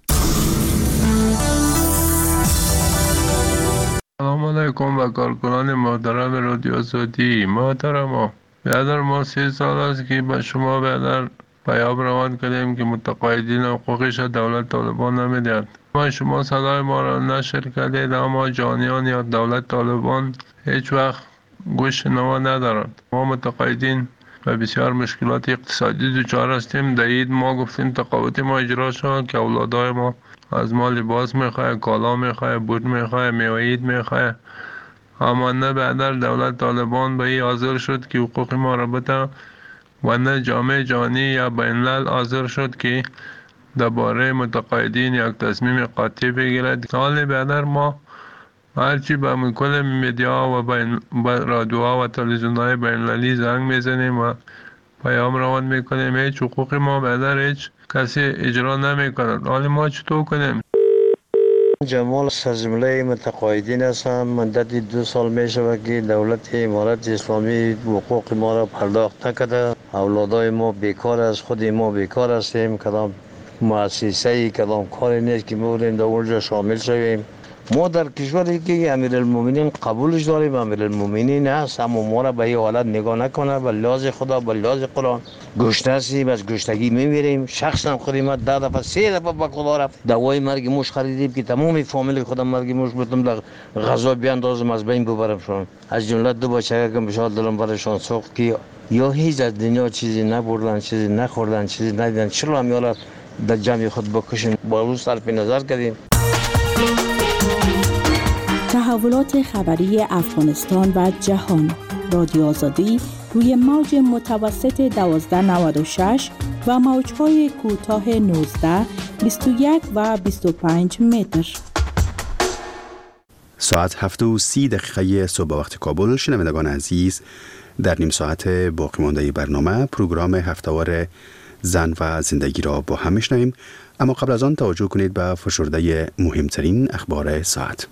سلام علیکم و کارکنان محترم رادیو آزادی. محترم بیادر ما 3 سال است که به شما بیادر پیام روان کردیم که متقاعدین حقوقش دولت طالبان نمیدهد. ما شما صدای ما را نشر کردید اما جانیان یا دولت طالبان هیچ وقت گوش نوا ندارند. ما متقاعدین و بسیار مشکلات اقتصادی دچار هستیم. در عید ما گفتیم تقاعد ما اجرا شد که اولادای ما از ما لباس میخواه، کالا میخواه، بوت میخواه، میوه عید میخواه. اما نه بعد دولت طالبان به این حاضر شد که حقوق ما را بده و نه جامعه جهانی یا بین الملل حاضر شد که درباره متقاعدین یک تصمیم قاطع بگیرد. حال بعد ما هرچی به کل میدیا و رادیوها و تلویزیون‌های بین المللی زنگ میزنیم و پیام روان میکنیم هیچ حقوق ما بعد هیچ کسی اجرا نمیکند. حال ما چطور کنیم؟ جمال از جمله متقاعدین هستم. مدت 2 سال می شود که دولت امارت اسلامی حقوق ما را پرداخت نکرده. اولادای ما بیکار است، خود ما بیکار هستیم. کدام مؤسسه کدام کاری نیست که ما بریم در اونجا شامل شویم. ما در کشوری که امیرالمومنین قبولش داریم، امیرالمومنین هست، اما ما را به این حالت نگاه نکنه. به لحاظ خدا، به لحاظ قرآن گشنه هستیم، از گشتگی میمیریم. شخصا خودم 10 دفعه 3 دفعه به خدا رفت دوای مرگ موش خریدیم که تمام فامیل خودم مرگ موش بودم در غذا بیاندازم از بین ببرمشون. از جمله 2 بچه که بشار دلم برشان سوخت که یا هیچ از دنیا چیزی نبردن، چیزی نخوردن، چیزی ندیدن، چرا هم یالا در جمع خود بکشن. با روز صرف نظر کردیم. تحولات خبری افغانستان و جهان. رادیو آزادی روی موج متوسط 1296 و موج‌های کوتاه 19، 21 و 25 متر. ساعت 7:30 صبح وقت کابل. شنوندگان عزیز، در نیم ساعت باقی مانده برنامه پروگرام هفته‌وار زن و زندگی را با هم میشنویم، اما قبل از آن توجه کنید به فشرده مهمترین اخبار ساعت.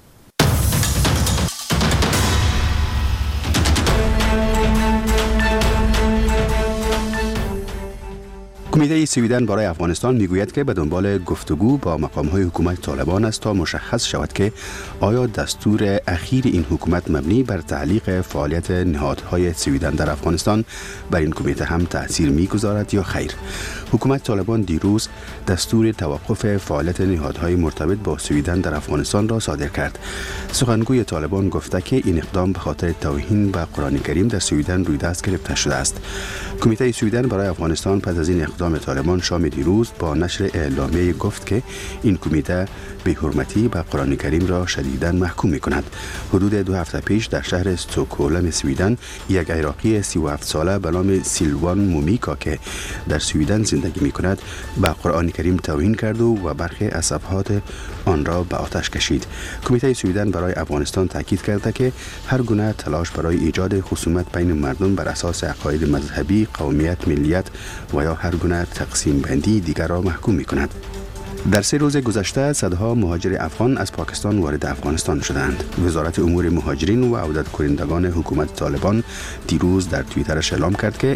کمیته سویدن برای افغانستان میگوید که به دنبال گفتگو با مقام‌های حکومت طالبان است تا مشخص شود که آیا دستور اخیر این حکومت مبنی بر تعلیق فعالیت نهادهای سویدن در افغانستان بر این کمیته هم تأثیر میگذارد یا خیر. حکومت طالبان دیروز دستور توقف فعالیت نهادهای مرتبط با سویدن در افغانستان را صادر کرد. سخنگوی طالبان گفته که این اقدام به خاطر توهین به قرآن کریم در سویدن روی دست گرفته شده است. کمیته سویدن برای افغانستان پس از این اقدام طالبان شام دیروز با نشر اعلامیه گفت که این کمیته بی‌حرمتی به قرآن کریم را شدیداً محکوم می‌کند. حدود 2 هفته پیش در شهر استکهلم سویدن یک عراقی 37 ساله به نام سیلوان مومیکا که در سویدن زندگی می‌کند به قرآن کریم توهین کرد و برخی از صفحات آن را به آتش کشید. کمیته سویدن برای افغانستان تاکید کرده که هر گونه تلاش برای ایجاد خصومت بین مردم بر اساس عقاید مذهبی، قومیت، ملیت و یا هر گونه تقسیم بندی دیگر را محکوم می‌کند. در 3 روز گذشته صدها مهاجر افغان از پاکستان وارد افغانستان شدند. وزارت امور مهاجرین و عودت کنندگان حکومت طالبان دیروز در توییترش اعلام کرد که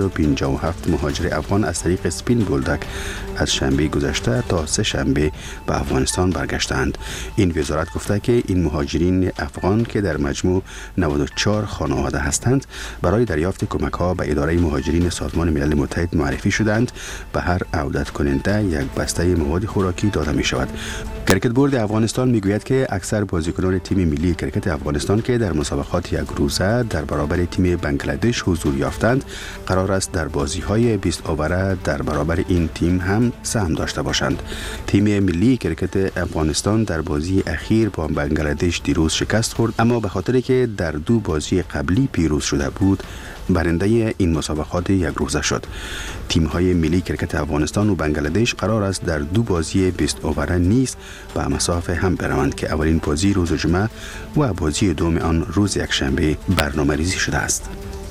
557 مهاجر افغان از طریق سپین بولدک از شنبه گذشته تا 3 شنبه به افغانستان برگشتند. این وزارت گفته که این مهاجرین افغان که در مجموع 94 خانواده هستند برای دریافت کمک‌ها به اداره مهاجرین سازمان ملل متحد معرفی شدند. به هر عودت کننده یک بسته مواد خوراکی داده می شود. کرکت بورد افغانستان می گوید که اکثر بازیکنان تیم ملی کرکت افغانستان که در مسابقات یک روزه در برابر تیم بنگلادش حضور یافتند قرار است در بازی‌های 20 اوره در برابر این تیم هم سهم داشته باشند. تیم ملی کرکت افغانستان در بازی اخیر با بنگلادش دیروز شکست خورد، اما به خاطر که در 2 بازی قبلی پیروز شده بود برنده این مسابقات یک روزه شد. تیم‌های ملی کرکت افغانستان و بنگلادش قرار است در 2 بازی 20 اوره نیز به مسافه هم بروند که اولین بازی روز جمعه و بازی دوم آن روز یکشنبه برنامه‌ریزی شده است.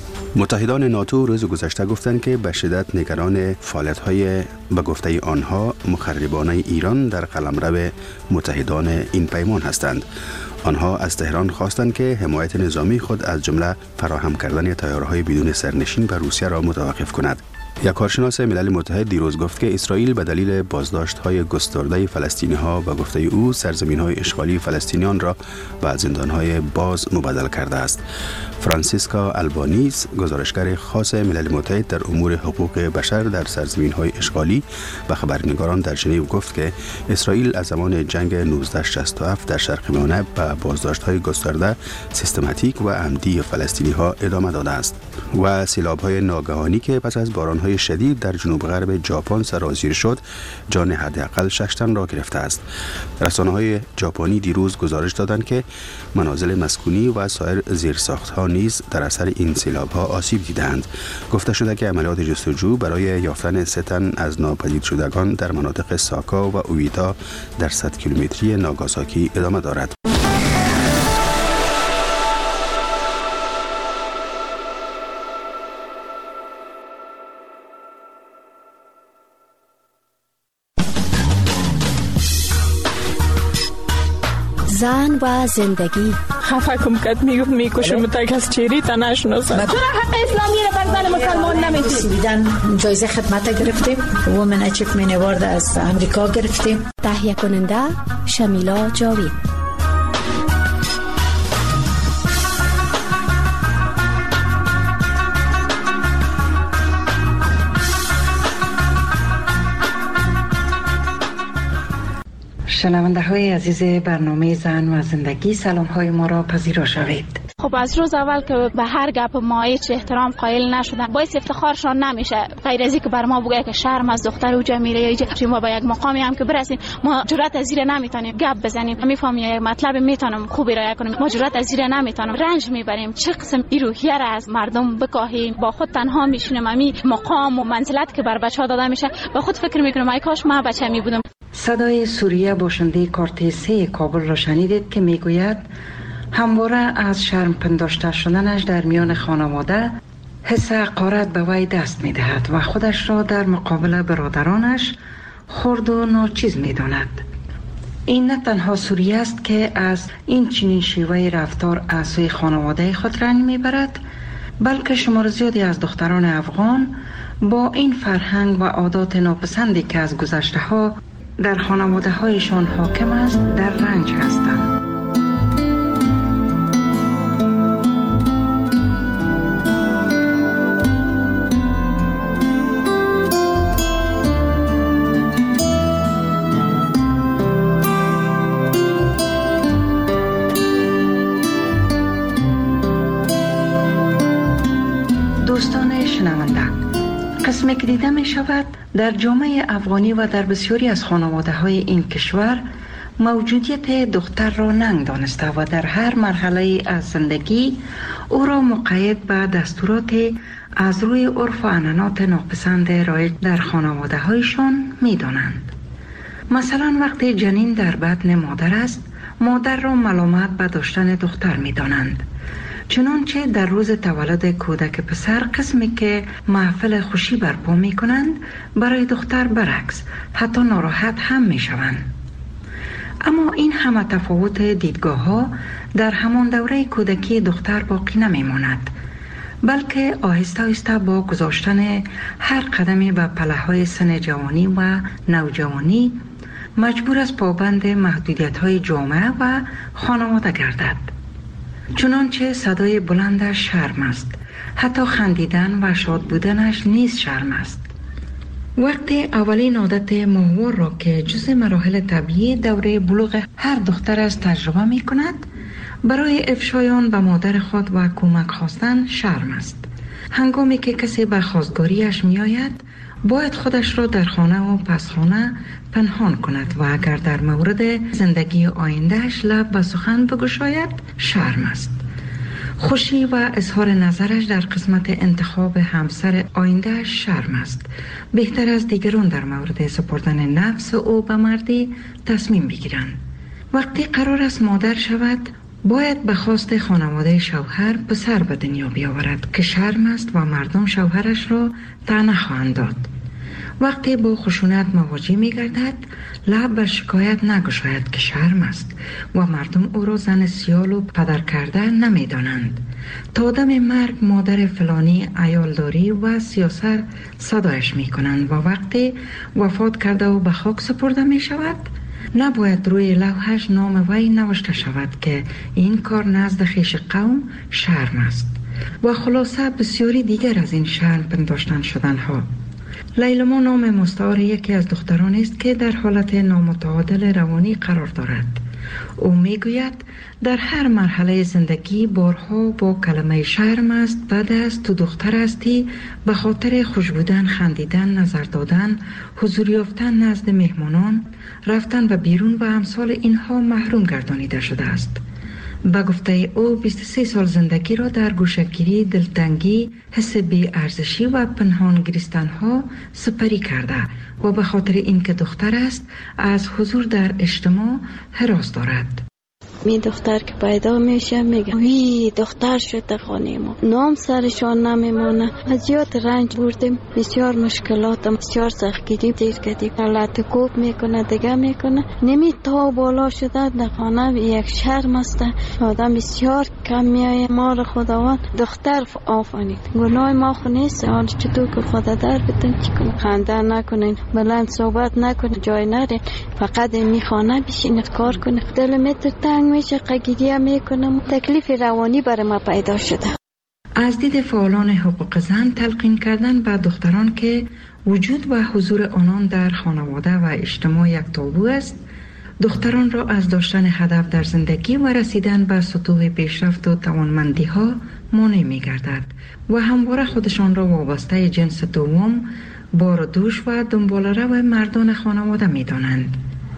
متحدان ناتو روز گذشته گفتند که به شدت نگران فعالیت‌های به گفته آنها مخربانه ایران در قلمرو متحدان این پیمان هستند. آنها از تهران خواستند که حمایت نظامی خود از جمله فراهم کردن طیاره‌های بدون سرنشین به روسیه را متوقف کند. یک کارشناس ملل متحد دیروز گفت که اسرائیل به دلیل بازداشت‌های گسترده فلسطینی‌ها و گفته او سرزمین‌های اشغالی فلسطینیان را به زندان‌های باز مبدل کرده است. فرانسیسکا البانیز، گزارشگر خاص ملل متحد در امور حقوق بشر در سرزمین‌های اشغالی، به خبرنگاران در ژنو گفت که اسرائیل از زمان جنگ 1967 در شرق میانه به بازداشت‌های گسترده، سیستماتیک و عمدی فلسطینی‌ها ادامه داده است و سیلاب‌های ناگهانی که پس از باران‌های شدید در جنوب غرب ژاپن سرازیر شد، جان حداقل 6 تن را گرفته است. رسانه‌های ژاپنی دیروز گزارش دادند که منازل مسکونی و سایر زیرساخت‌ها نیز در اثر این سیلاب‌ها آسیب دیدند. گفته شده که عملیات جستجو برای یافتن 3 تن از ناپدید شدگان در مناطق ساکا و اویتا در 100 کیلومتری ناگاساکی ادامه دارد. زن و زندگی. خفه کم کد میکشم تک از چیری تا نشناسم. چرا حق اسلامی رو بر زن مسلمان نمیدید؟ جایزه خدمت گرفتیم، وومن اچیومنت اوارد از امریکا گرفتیم. تهیه کننده شمیلا جاوید. شنونده های عزیز برنامه زن و زندگی، سلام های ما را پذیرا شوید. خب از روز اول که به هر گپ ما هیچ احترام قائل نشدن، باعث افتخارشان نمیشه. غیر از اینکه بر ما بگه که شرم از دختر اوجا میره یا اینجا ما به یک مقامی هم که برسیم ما جرأت از زیر نمیتونیم گپ بزنیم. میفهمی یک مطلب میتونم خوبی را کنیم، ما جرأت از زیر نمیتونیم. رنج میبریم. چه قسم این روحیه را از مردم بکاهیم؟ با خود تنها میشینیم. امی مقام و منزلت که بر بچه‌ها داده میشه با خود فکر میکنم ای کاش ما بچه می بودم. صدای سوریه باشنده کارت 3 کابل را شنیدید که میگوید همواره از شرم پنداشته شدنش در میان خانواده حس حقارت به وی دست میدهد و خودش را در مقابل برادرانش خرد و ناچیز میداند. این نه تنها سوریه است که از این چنین شیوه رفتار از سوی خانواده خود رنج میبرد، بلکه شمار زیادی از دختران افغان با این فرهنگ و عادات ناپسندی که از گذشته ها در خانواده هایشان حاکم است در رنج هستند. دوستان شنونده، قسمی که دیده می شود در جامعه افغانی و در بسیاری از خانواده های این کشور موجودیت دختر را ننگ دانسته و در هر مرحله از زندگی او را مقید به دستورات از روی عرف و عنعنات ناپسند رایج در خانواده هایشان می دانند. مثلا وقتی جنین در بطن مادر است، مادر را ملامت به داشتن دختر می دانند. چنانچه در روز تولد کودک پسر قسمی که محفل خوشی برپا می کنند، برای دختر برعکس حتی ناراحت هم می شوند. اما این همه تفاوت دیدگاه ها در همان دوره کودکی دختر باقی نمی ماند، بلکه آهسته آهسته با گذاشتن هر قدمی به پله های سن جوانی و نوجوانی مجبور است پابند محدودیت های جامعه و خانواده گردد. چنانچه صدای بلندش شرم است، حتی خندیدن و شاد بودنش نیز شرم است. وقتی اولین عادت ماهوار را که جزء مراحل طبیعی دوره بلوغ هر دختر است تجربه می کند، برای افشایان به مادر خود و کمک خواستن شرم است. هنگامی که کسی به خواستگاریش می آید، باید خودش را در خانه و پسخانه پنهان کند و اگر در مورد زندگی آیندهش لب به سخن بگشاید شرم است. خوشی و اظهار نظرش در قسمت انتخاب همسر آیندهش شرم است. بهتر از دیگران در مورد سپردن نفس او به مردی تصمیم بگیرند. وقتی قرار است مادر شود، باید به خواست خانواده شوهر پسر به دنیا بیاورد که شرم است و مردم شوهرش را طعنه خواهند داد. وقتی با خشونت مواجه می گردد، لب بر شکایت نگشاید که شرم است و مردم او را زن سیال و پدر کرده نمی دانند. تا دم مرگ مادر فلانی عیالداری و سیاست صدایش می کنند و وقتی وفات کرده و به خاک سپرده می شود، نباید روی لوحش نام وی نوشته شود که این کار نزد خویش قوم شرم است. و خلاصه بسیاری دیگر از این شرم پنداشتن شدن ها. لیلما نام مستعار یکی از دختران است که در حالت نامتعادل روانی قرار دارد. او میگوید در هر مرحله زندگی بارها با کلمه شرم است، بد است، تو دختر هستی، به خاطر خوش بودن، خندیدن، نظر دادن، حضور یافتن نزد مهمانان، رفتن و بیرون و امثال اینها محروم گردانیده شده است. به گفته او 23 سال زندگی را در گوشه‌گیری، دلتنگی، حس بی‌ارزشی و پنهان گریستن‌ها سپری کرده و به خاطر اینکه دختر است از حضور در اجتماع هراس دارد. می دختر که پیدا میشه میگه وی دختر شده خانه ما، نام سرشان نمیمونه. از زیاد رنج بردیم، بسیار مشکلات، بسیار سختگیری دیر کردیم. حالت کوب میکنه دیگه میکنه، نمی تا بالا شده در خانه یک شرم است. آدم بسیار کم میایه. ما رو خداوند دختر آفرید، گناه ما خو نیست. حال چطور که خدا در بدن چیکار، خنده نکنین، بلند صحبت نکنین، جای نرین، فقط میخوانه بشین کار کنه. دل متر تنگ میشه، قگیریه میکنم. تکلیف روانی برای ما پیدا شده. از دید فعالان حقوق زن تلقین کردن به دختران که وجود و حضور آنان در خانواده و اجتماع یک تابو است، دختران را از داشتن هدف در زندگی و رسیدن به سطوح پیشرفت و توانمندی ها مانع می گردد و همواره خودشان را وابسته جنس دوم، بار دوش و دنباله‌رو مردان خانواده می دانند.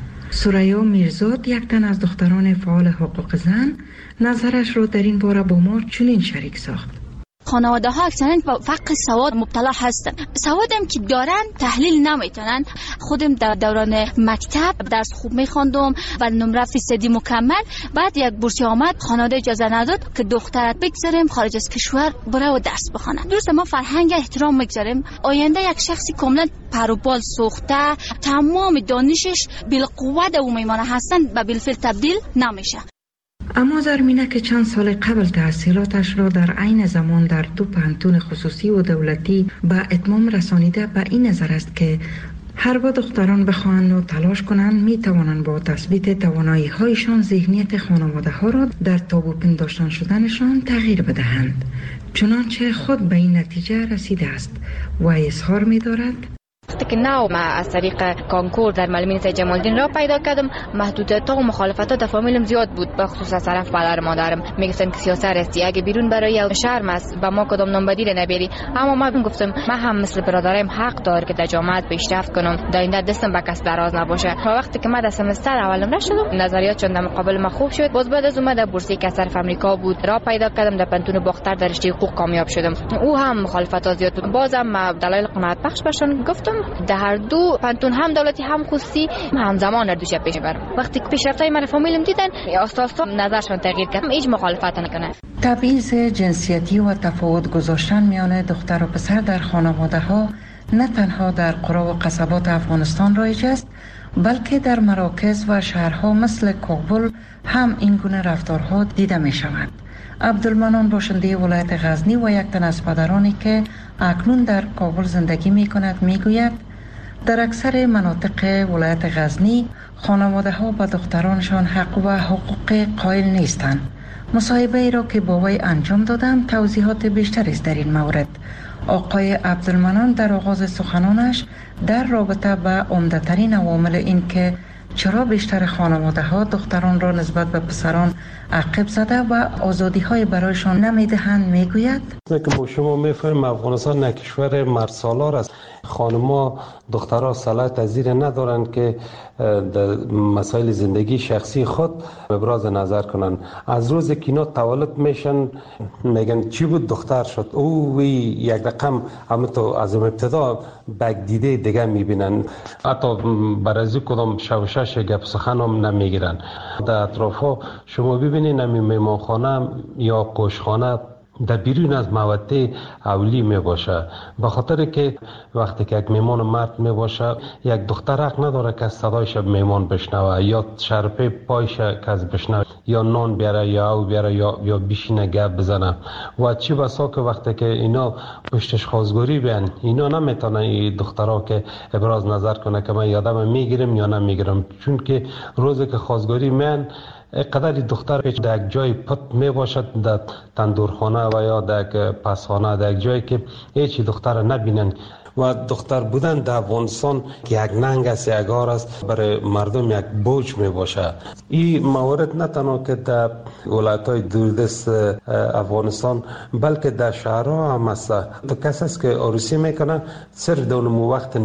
سریا میرزاد، یک تن از دختران فعال حقوق زن، نظرش را در این باره با ما چنین شریک ساخت. خانواده ها اکثرا با فقر سواد مبتلا هستن. سوادم که دارن تحلیل نمیتونن. خودم در دوران مکتب درس خوب میخوندم و نمره فیصدی مکمل. بعد یک بورسیه آمد، خانواده اجازه نداد که دخترت بگذاریم خارج از کشور بره و درس بخونه. درست ما فرهنگ احترام میگذاریم. آینده یک شخصی کاملا پروبال سوخته، تمام دانشش بالقوه او میمانه هستن و بالفعل تبدیل نمیشه. اما زرمینه که چند سال قبل تحصیلاتش را در عین زمان در دو پانتون خصوصی و دولتی به اتمام رسانیده، به این نظر است که هر با دختران بخواهند و تلاش کنند می توانند با تثبیت توانایی هایشان ذهنیت خانواده ها را در تابو پنداشتن شدنشان تغییر بدهند، چنانچه خود به این نتیجه رسیده است و اظهار می دارد: وقتی که نو ما از طریق کانکور در معلمین سید جمال الدین را پیدا کردم، محدودیت و مخالفت در فامیلم زیاد بود، به خصوص از طرف پدر مادرم. میگفتن که سیاست هستی، اگه بیرون برای شرم است با ما کدام نام بدیل نبری. اما من گفتم من هم مثل برادرم حق داره که در جامعه پیشرفت کنم، در این دستم به کس دراز نباشه. وقتی که من در سمستر اولم رشدم، نظریات چند مقابل ما خوب شد. باز بعد از اومد بورسیه که از طرف آمریکا بود را پیدا کردم، در پنتون باختر در رشته حقوق کامیاب شدم. او هم مخالفت زیاد بود. بازم ما دلایل قناعت بخش برشون گفتم. در هر دو پنتون هم دولتی هم خصوصی همزمان در دوشه پیش برم. وقتی که پیشرفتای من فامیلم دیدن، آستا نظرشون تغییر کرد، هیچ مخالفت نکنه. تبعیض جنسیتی و تفاوت گذاشتن میان دختر و پسر در خانواده ها نه تنها در قرا و قصبات افغانستان رایج است، بلکه در مراکز و شهرها مثل کابل هم این گونه رفتارها دیده می شود. عبدالمنان باشنده ولایت غزنی و یک تن از پدرانی که اکنون در کابل زندگی می کند می گوید در اکثر مناطق ولایت غزنی خانواده ها به دخترانشان حق و حقوق قائل نیستند. مصاحبه ای را که با وی انجام دادم توضیحات بیشتری است در این مورد. آقای عبدالمنان در آغاز سخنانش در رابطه با عمده‌ترین عوامل این که چرا بیشتر خانواده ها دختران را نسبت به پسران عقب زده و آزادی های برایشان نمیدهند میگوید: که با شما میفهمیم افغانستان یک کشور مردسالار است. خانم‌ها دخترها صلاحیت پذیر ندارند که در مسائل زندگی شخصی خود ابراز نظر کنند. از روزی که اینا تولد میشن میگن چی بود دختر شد، او یک رقم اما تو از ابتدا بگ دیده دیگه میبینن. حتی برای کدام شوشش گپ سخن هم نمیگیرن. در اطرافا شما ببینید نمی میمانخانه یا کوشخانه در بیرون از مودع اولی می باشه، به خاطر که وقتی که یک میمان مرد می باشه یک دختر حق نداره که صدایش میمان بشنوه یا شرپه پایش کس بشنوه یا نان بیاره یا او بیاره یا بشینه گپ بزنه. و چی بسا که وقتی که اینا پشتش خواستگاری بیان، اینا نمیتونه این دخترها که ابراز نظر کنه که من یادم میگیرم یا نمیگیرم، چون که روزی که خواستگاری میان قدر دختر در یک جای پت می باشد، در تندورخانه و یا در یک پسخانه، در یک جایی که هیچ دختر نبینن. و دختر بودن در افغانستان که یک ننگ است، یک آر است، برای مردم یک بوج می باشه. این موارد نه تنها که در ولایت‌های دوردست افغانستان بلکه در شهرها هم است. تو کسی است که عروسی میکنه صرف در وقت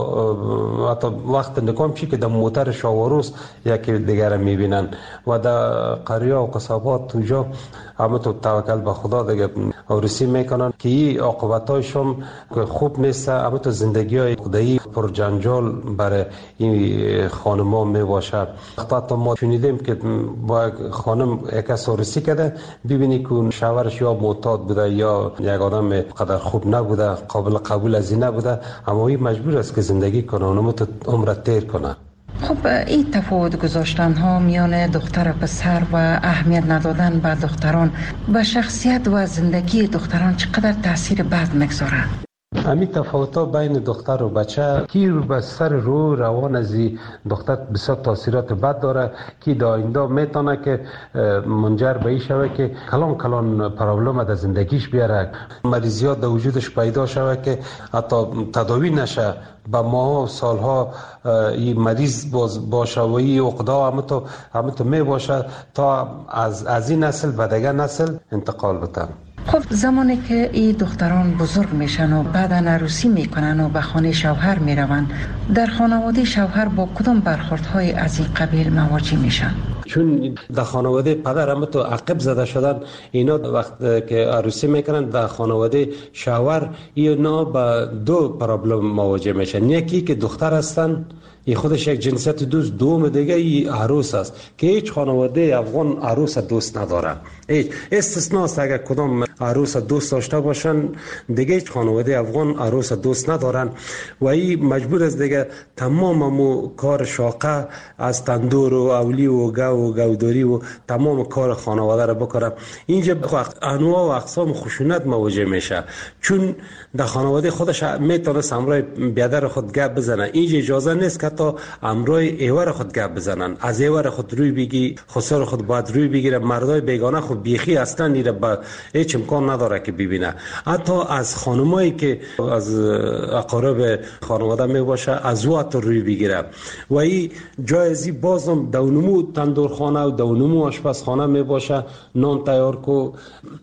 نکاح، حتی وقت نکاح میشه که در موتر شاوروز یکی دیگر میبینن. و در قریه و قصابات اونجا همه تو توکل به خدا دیگه عروسی میکنن که این عاقبتایش هم خوب نیست. اما تو زندگی های خودی پر جنجال برای این خانم‌ها می باشه. تا ما شنیدیم که با خانم یک سورسی کرده ببینی که شوهرش یا معتاد بوده یا یک آدم قدر خوب نبوده، قابل قبول از این نبوده، اما این مجبور است که زندگی کنه، اونم تو عمر تیر کنه. خب این تفاوت گذاشتن ها میان دختر و پسر و اهمیت ندادن به دختران به شخصیت و زندگی دختران چقدر تاثیر بد میگذاره؟ همین تفاوت‌ها بین دختر و بچه که به سر روان از دختر بسیار تاثیرات بد داره که در آینده میتونه که منجر به این شوه که کلان پرابلم در زندگیش بیاره، مریضیات در وجودش پیدا شوه که حتی تداوی نشه، با ماها و سالها این مریض باشه و این عقده همه تو می باشه تا از این نسل به دیگر نسل انتقال بتن. خب زمانی که این دختران بزرگ میشن و بعدا عروسی میکنن و به خانه شوهر میرون، در خانواده شوهر با کدام برخوردهای از این قبیل مواجه میشن؟ چون در خانواده پدر هم تو عقب زده شدن، اینا وقت که عروسی میکنن در خانواده شوهر اینا با دو پرابلم مواجه میشن. یکی که دختر هستن، این خودش یک جنسیت دوست، دوم دیگه ای عروس است که هیچ خانواده افغان عروس دوست نداره. هیچ استثناء است اگر کدام عروس دوست داشته باشن، دیگه هیچ خانواده افغان عروس دوست ندارن و این مجبور است دیگه تمام کار شاقه از تندور و اولی و گوداری و تمام کار خانواده را بکنه. اینجا انواع و اقسام خشونت مواجه میشه، چون در خانواده خودش میتونه امرای بیادر خود گپ بزنه، اینجا اجازه نیست که تا امرای ایور خود گپ بزنن، از ایور خود روی بگی، خسر خود باید روی بگیره. مردای بیگانه خود بیخی اصلا نیره با هیچ امکان نداره که ببینه. حتی از خانمایی که از اقارب خانواده می باشه از وقت روی بگیره و این جایزی بازم دونمو تندورخانه و دونمو آشپزخانه می باشه نان تیار کو.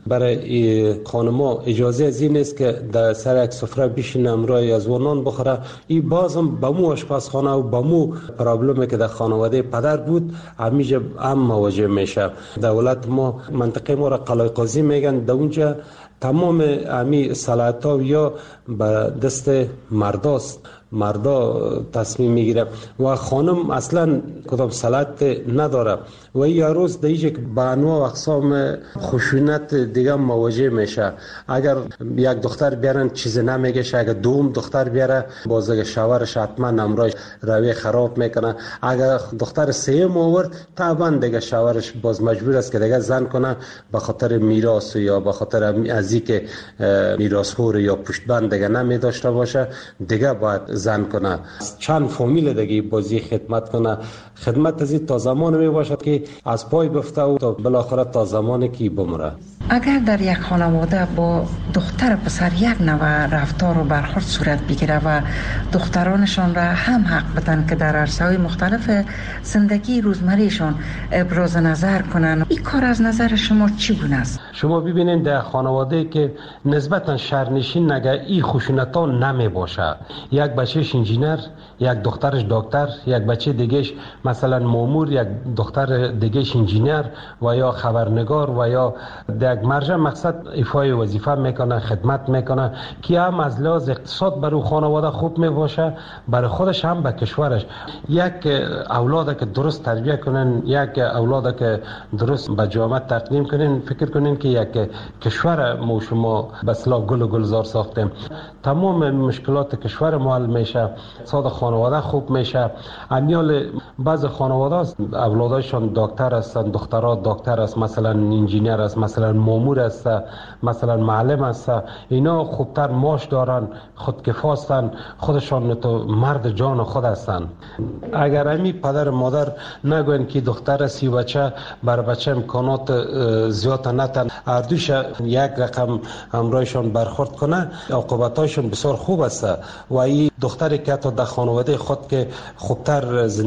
برای خانما اجازه از این است که در سر یک سفره بشینه امرای از نان بخوره. این بازم با مو آشپزخانه و با مو پرابلمی که در خانواده پدر بود همیشه هم مواجه میشه. دولت ما منطقه ما را قلعه قاضی میگن، در اونجا تمام امی صلاحیت‌ها یا به دست مرداست، مردا تصمیم میگیره و خانم اصلا کدام صلاحیت نداره و این روز دیگه که با انواع و اقسام خشونت دیگه مواجه میشه. اگر یک دختر بیارن چیز نمیگه، اگر دوم دختر بیاره باز اگر شوهرش حتما امرای روی خراب میکنه. اگر دختر سوم آورد طبعا دیگه شوهرش باز مجبور است که دیگه زن کنه به خاطر میراث یا به خاطر از اینکه میراثخوار یا پشتبند دیگه نمی داشته باشه دیگه باید زن کنه. چند فامیل دیگه بازی خدمت کنه. خدمت از این تا زمان می باشد که از پای بفته و تا بالاخره تا زمانی که بمره. اگر در یک خانواده با دختر پسر یک نوع رفتار و برخورد صورت بگیره و دخترانشان را هم حق بدن که در عرصه‌های مختلف زندگی روزمرهشان ابراز نظر کنن، این کار از نظر شما چی گونه است؟ شما ببینید در خانواده که نسبتا شهرنشین نگه این خشونت‌ها نمی باشه، یک بچهش انجینر، یک دخترش دکتر، یک بچه دیگهش مثلا مامور، یک دختر دیگهش انجینر و یا خبرنگار و یا یک مرجع مقصد ایفای وظیفه میکنه، خدمت میکنه که هم از لحاظ اقتصاد برای خانواده خوب میباشه، برای خودش هم به کشورش. یک اولاد که درست تربیت کنن، یک اولاد که درست به جامعه تقدیم کنن، فکر کنین که یک کشور ما شما به اصطلاح گل و گلزار ساختیم. تمام مشکلات کشور ما حل میشه، اقتصاد خانواده خوب میشه. امیال بعض خانواده اولادشان دکتر هستن، دخترها دکتر است، مثلا انجینیر است، مثلا مامور است، مثلا معلم است، اینا خوبتر معاش دارن، خودکفا هستن، خودشان تو مرد جان خود هستن. اگر امی پدر مادر نگوین که دختر است و بچه بر بچه امکانات زیاد نتن، هر دوش یک رقم همراهشان برخورد کنه، عاقبتایشان بسیار خوب است. و این دختری که تا در خانواده خود که خوبتر زندگی کرده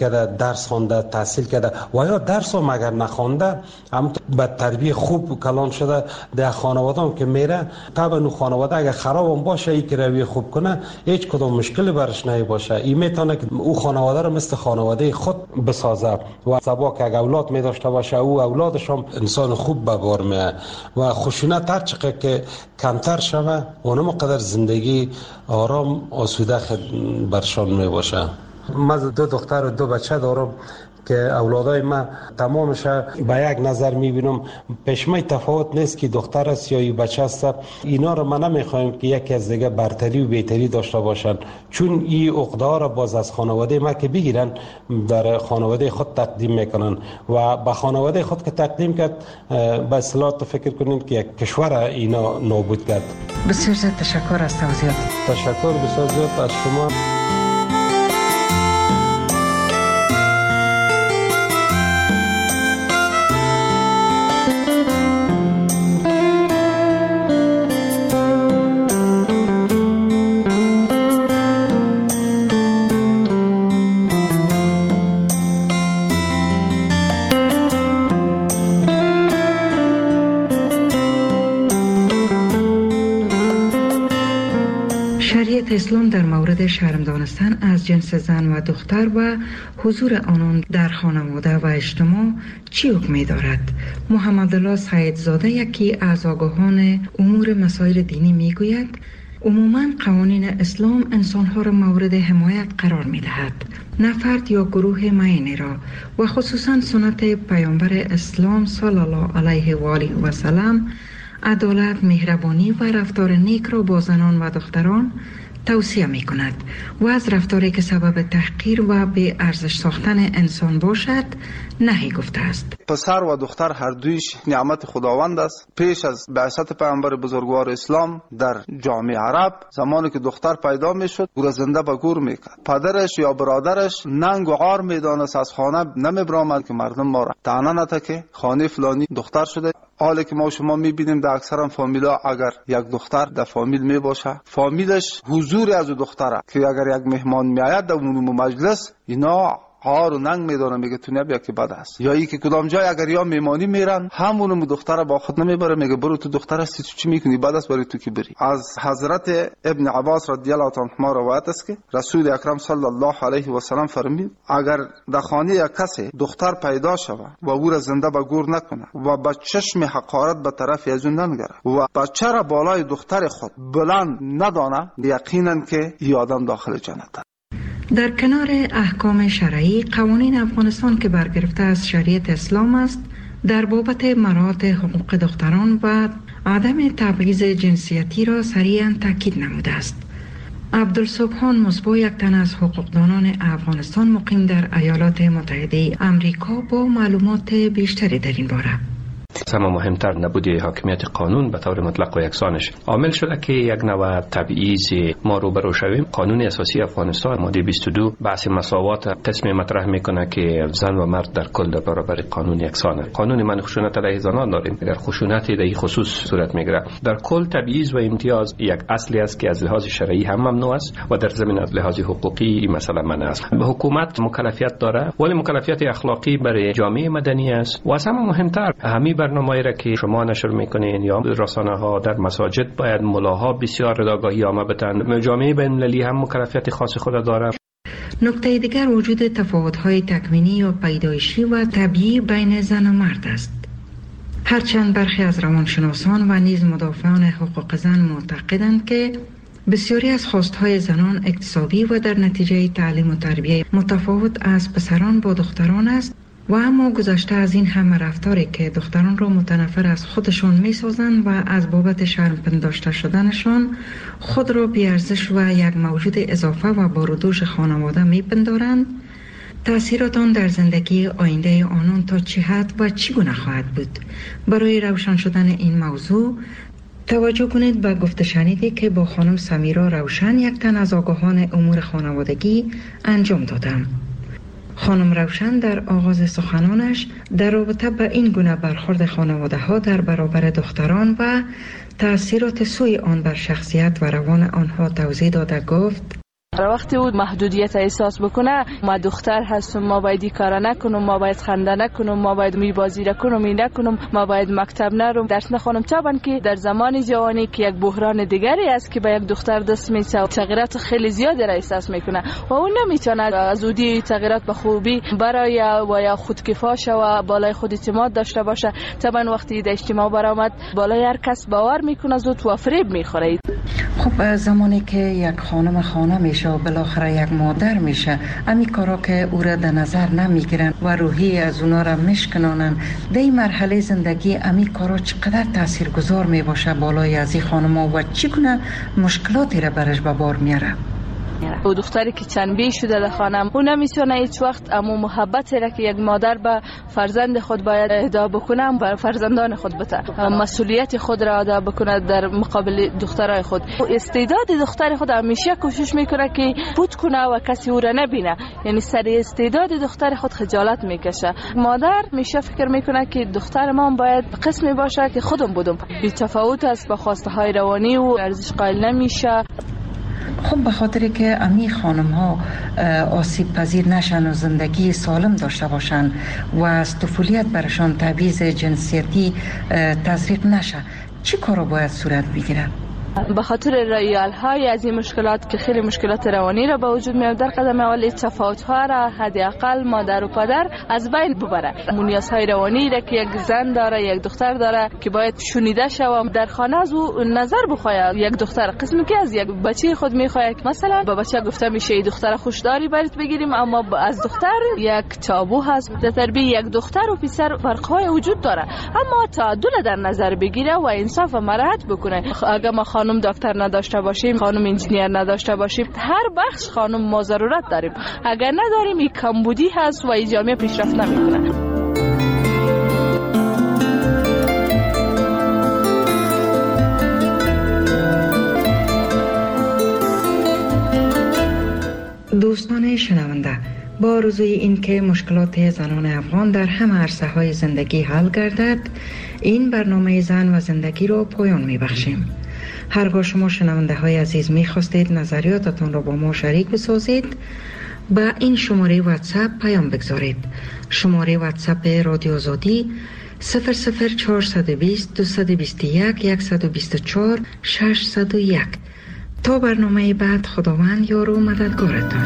کرده، درس خوانده، تحصیل کرده و یا درس هم اگر نخوانده اما به تربیت خوب کلان شده در خانواده هم که میره، طبعا اون خانواده اگر خراب هم باشه ای که روی خوب کنه هیچ کدام مشکلی برش نمی باشه. این میتونه که او خانواده رو مثل خانواده خود بسازه و سبا که اگر اولاد می داشته باشه او اولادش هم انسان خوب به بار میاد و خشونت هر چقدر که کمتر شوه اونم قدر زندگی آرام آسوده برشان می باشه. من 2 دختر و 2 بچه دارم که اولادای من تمامش به یک نظر میبینم پشمای تفاوت نیست که دختر است یا بچه است. اینا رو من نمیخوایم که یکی از دیگه برتری و بهتری داشته باشن، چون این عقده را باز از خانواده ما که بگیرن در خانواده خود تقدیم میکنن و به خانواده خود که تقدیم کرد به اصطلاح فکر کنیم که یک کشور اینا نابود کرد. بسیار زیاد تشکر از توضیحات. تشکر بسیار زیاد از شما. شریعت اسلام در مورد شرم دانستن از جنس زن و دختر و حضور آنان در خانواده و اجتماع چی حکمی دارد؟ محمد الله سیدزاده یکی از آگاهان امور مسائل دینی میگوید عموماً قوانین اسلام انسانها را مورد حمایت قرار میدهد، نه فرد یا گروه معینی را، و خصوصاً سنت پیامبر اسلام صلی الله علیه و آله و سلم عدالت، مهربانی و رفتار نیک را با زنان و دختران توصیه می کند و از رفتاری که سبب تحقیر و به ارزش ساختن انسان باشد نهی گفته است. پسر و دختر هر دویش نعمت خداوند است. پیش از بعثت پیامبر بزرگوار اسلام در جامعه عرب زمانی که دختر پیدا می شد او را زنده به گور می کرد. پدرش یا برادرش ننگ و عار می دانست، از خانه نمی برآمد که مردم ما را طعنه نده که خانه فلانی دختر شده. حالی که ما شما میبینیم در اکثر فامیلا اگر یک دختر در فامیل می باشه فامیلش حضور از دختره که اگر یک مهمان میآید در اون مجلس اینا عار و ننگ میدونه، میگه تو نبیا که بد است. یا ای که کدام جای اگر یا میمانی میرن همون دختر با خود نمیبره، میگه برو تو دختر هستی تو چی میکنی، بد است بری تو کی بری. از حضرت ابن عباس رضی الله عنهما روایت است که رسول اکرم صلی الله علیه و سلم فرمود اگر در خانه یک کسی دختر پیدا شود و او را زنده به گور نکنه و با چشم حقارت به طرف از اون ننگره و بچه را بالای دختر خود بلند ندانه، یقینا که این آدم داخل جنت. در کنار احکام شرعی، قوانین افغانستان که برگرفته از شریعت اسلام است در بابت مراعات حقوق دختران و عدم تبعیض جنسیتی را صریحاً تاکید نموده است. عبدالسبحان مصباح یک تن از حقوقدانان افغانستان مقیم در ایالات متحده امریکا با معلومات بیشتری در این باره. اما مهمتر نبودی حاکمیت قانون به طور مطلق و یکسانش عامل شده که یک نوع تبعیض ما روبرو شویم. قانون اساسی افغانستان ماده 22 بحث مساوات قسم مطرح میکنه که زن و مرد در کل در برابر قانون یکسانه. قانون من خشونت علیه زنان داریم، اگر خشونت در این خصوص صورت میگیره در کل تبعیض و امتیاز یک اصلی است که از لحاظ شرعی هم ممنوع است و در ضمن از لحاظ حقوقی این مسئله منع است. به حکومت مکلفیت داره ولی مکلفیت اخلاقی برای جامعه مدنی است و از همه مهمتر همین برنامه‌ای را که شما نشر میکنین یا رسانه‌ها در مساجد باید ملاها بسیار آگاهی عامه بدن. جامعه بین‌المللی هم مکلفیت خاص خود داره. نکته دیگر وجود تفاوت‌های تکوینی یا پیدایشی و طبیعی بین زن و مرد است. هرچند برخی از روانشناسان و نیز مدافعان حقوق زن معتقدند که بسیاری از خواستهای زنان اکتسابی و در نتیجه تعلیم و تربیت متفاوت از پسران با دختران است و اما گذشته از این همه رفتاری که دختران را متنفر از خودشان می سازند و از بابت شرم پنداشته شدنشان خود را بی‌ارزش و یک موجود اضافه و بارودوش خانواده می پندارند، تأثیرات آن در زندگی آینده آنان تا چه حد و چگونه خواهد بود. برای روشن شدن این موضوع توجه کنید به گفته شنیدی که با خانم سمیرا روشن یک تن از آگاهان امور خانوادگی انجام دادم. خانم روشن در آغاز سخنانش در رابطه با این گونه برخورد خانواده ها در برابر دختران و تأثیرات سوی آن بر شخصیت و روان آنها توضیح داده گفت: وقتی او محدودیت احساس بکنه ما دختر هستم، ما باید این کارا نکنم، ما باید خنده نکنم، ما باید میبازی نکنم، این نکنم، ما باید مکتب نرم، درس نخونم، طبعا که در زمان جوانی که یک بحران دیگری است که به یک دختر دست میشه، تغییرات خیلی زیادی را احساس میکنه و اون نمیتونه از اودی تغییرات به خوبی برای و یا خودکفا و بالای خود اعتماد داشته باشه. طبعا وقتی در اجتماع برآمد بالای هر کس باور میکنه زود و فریب میخوره. خب زمانی که یک خانم خانه میشه و بالاخره یک مادر میشه، امی کارا که او را در نظر نمیگیرن و روحی از اونا را میشکنانن، در این مرحله زندگی امی کارا چقدر تاثیرگذار میباشه بالای از این خانم‌ها و چگونه مشکلاتی را برش به بار میاره؟ او دختری که چنبی شده در خانم او نمیتونه هیچ وقت امو محبتی را که یک مادر به فرزند خود باید اهدا بکنه بر فرزندان خود بده، مسئولیت خود را ادا بکنه در مقابل دخترای خود. استعداد دختر خود همیشه کوشش میکنه که پوت کنه و کسی او را نبینه، یعنی سر استعداد دختر خود خجالت میکشه. مادر میشه فکر میکنه که دختر ما باید قسمی باشه که خودم بودم، بی تفاوت است با خواسته های روانی و ارزش قائل نمیشه. خب به خاطر که امی خانم ها آسیب پذیر نشن و زندگی سالم داشته باشن و از طفولیت برشان تبعیض جنسیتی تزریق نشه، چی کارو باید صورت بگیره؟ به خاطر رایال های از این مشکلات که خیلی مشکلات روانی را به وجود میاد، در قدم اول تفاوت ها را حداقل مادر و پدر از بین ببره. نیاز های روانی را که یک زن داره یک دختر داره که باید شنیده شود، در خانه از او نظر بخواد. یک دختر قسمی که از یک بچه خود میخواد، مثلا به بچه گفته میشه ای دختر خوشداری برات بگیریم، اما از دختر یک تابو هست. در تربیت یک دختر و پسر فرق های وجود داره، اما تعادل در نظر بگیره و انصاف و مراعات بکنه. اگر ما خانم دکتر نداشته باشیم، خانم انجینیر نداشته باشیم، هر بخش خانم ما ضرورت داریم. اگر نداریم این کمبودی هست و این جامعه پیشرفت نمیکنه. دوستان شنونده، با آرزوی این که مشکلات زنان افغان در همه عرصه های زندگی حل گردد، این برنامه زن و زندگی را پایان میبخشیم. هرگاه شما شنونده های عزیز میخواستید نظریاتتان را با ما شریک بسازید، با این شماره واتساپ پیام بگذارید. شماره واتساپ رادیو آزادی 00420 221 124 601. تا برنامه بعد، خداوند یار و مددگارتان.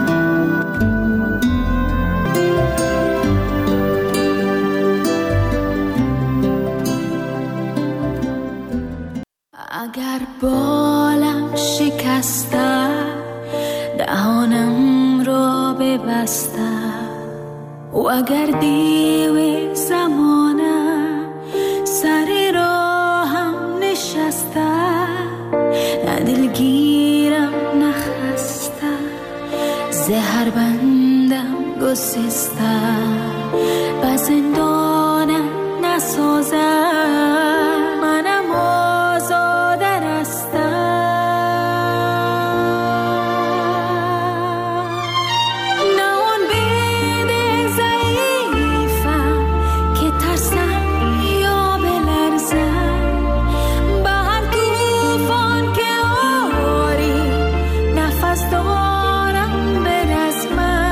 اگر بالم شکسته، دهانم را ببسته، و اگر دیو زمانه سر راهم نشسته، نه دلگیرم نخسته، زهر بندم گسسته، به زندانم نسازه، منم آزاده رسته.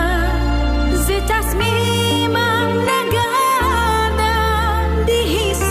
He's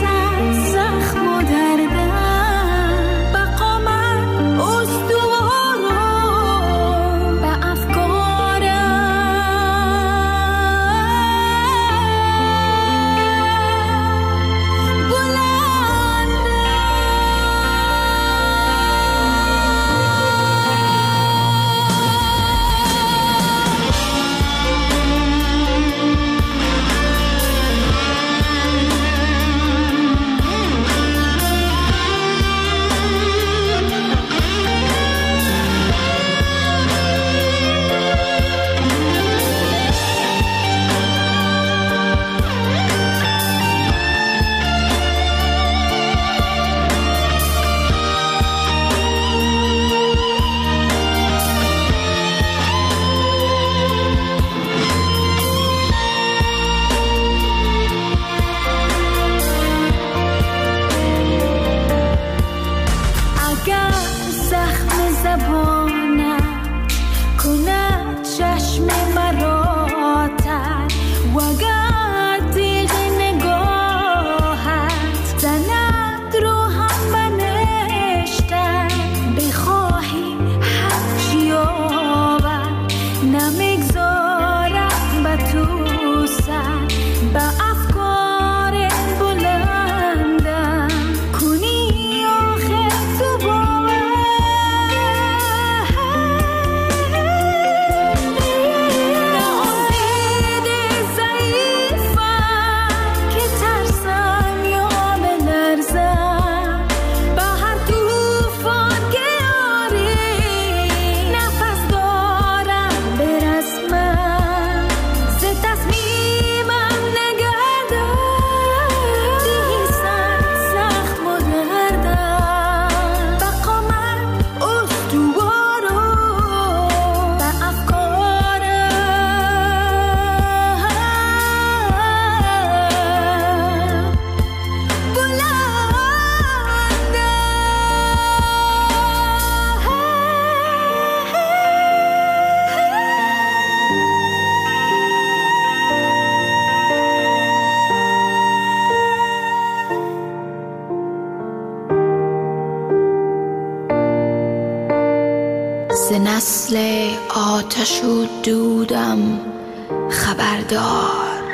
ز نسل آتش و دودم خبردار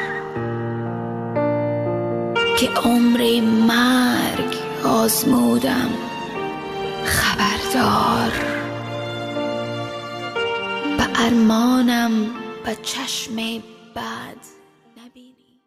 که عمر مرگ آزمودم خبردار به ارمانم به چشم بد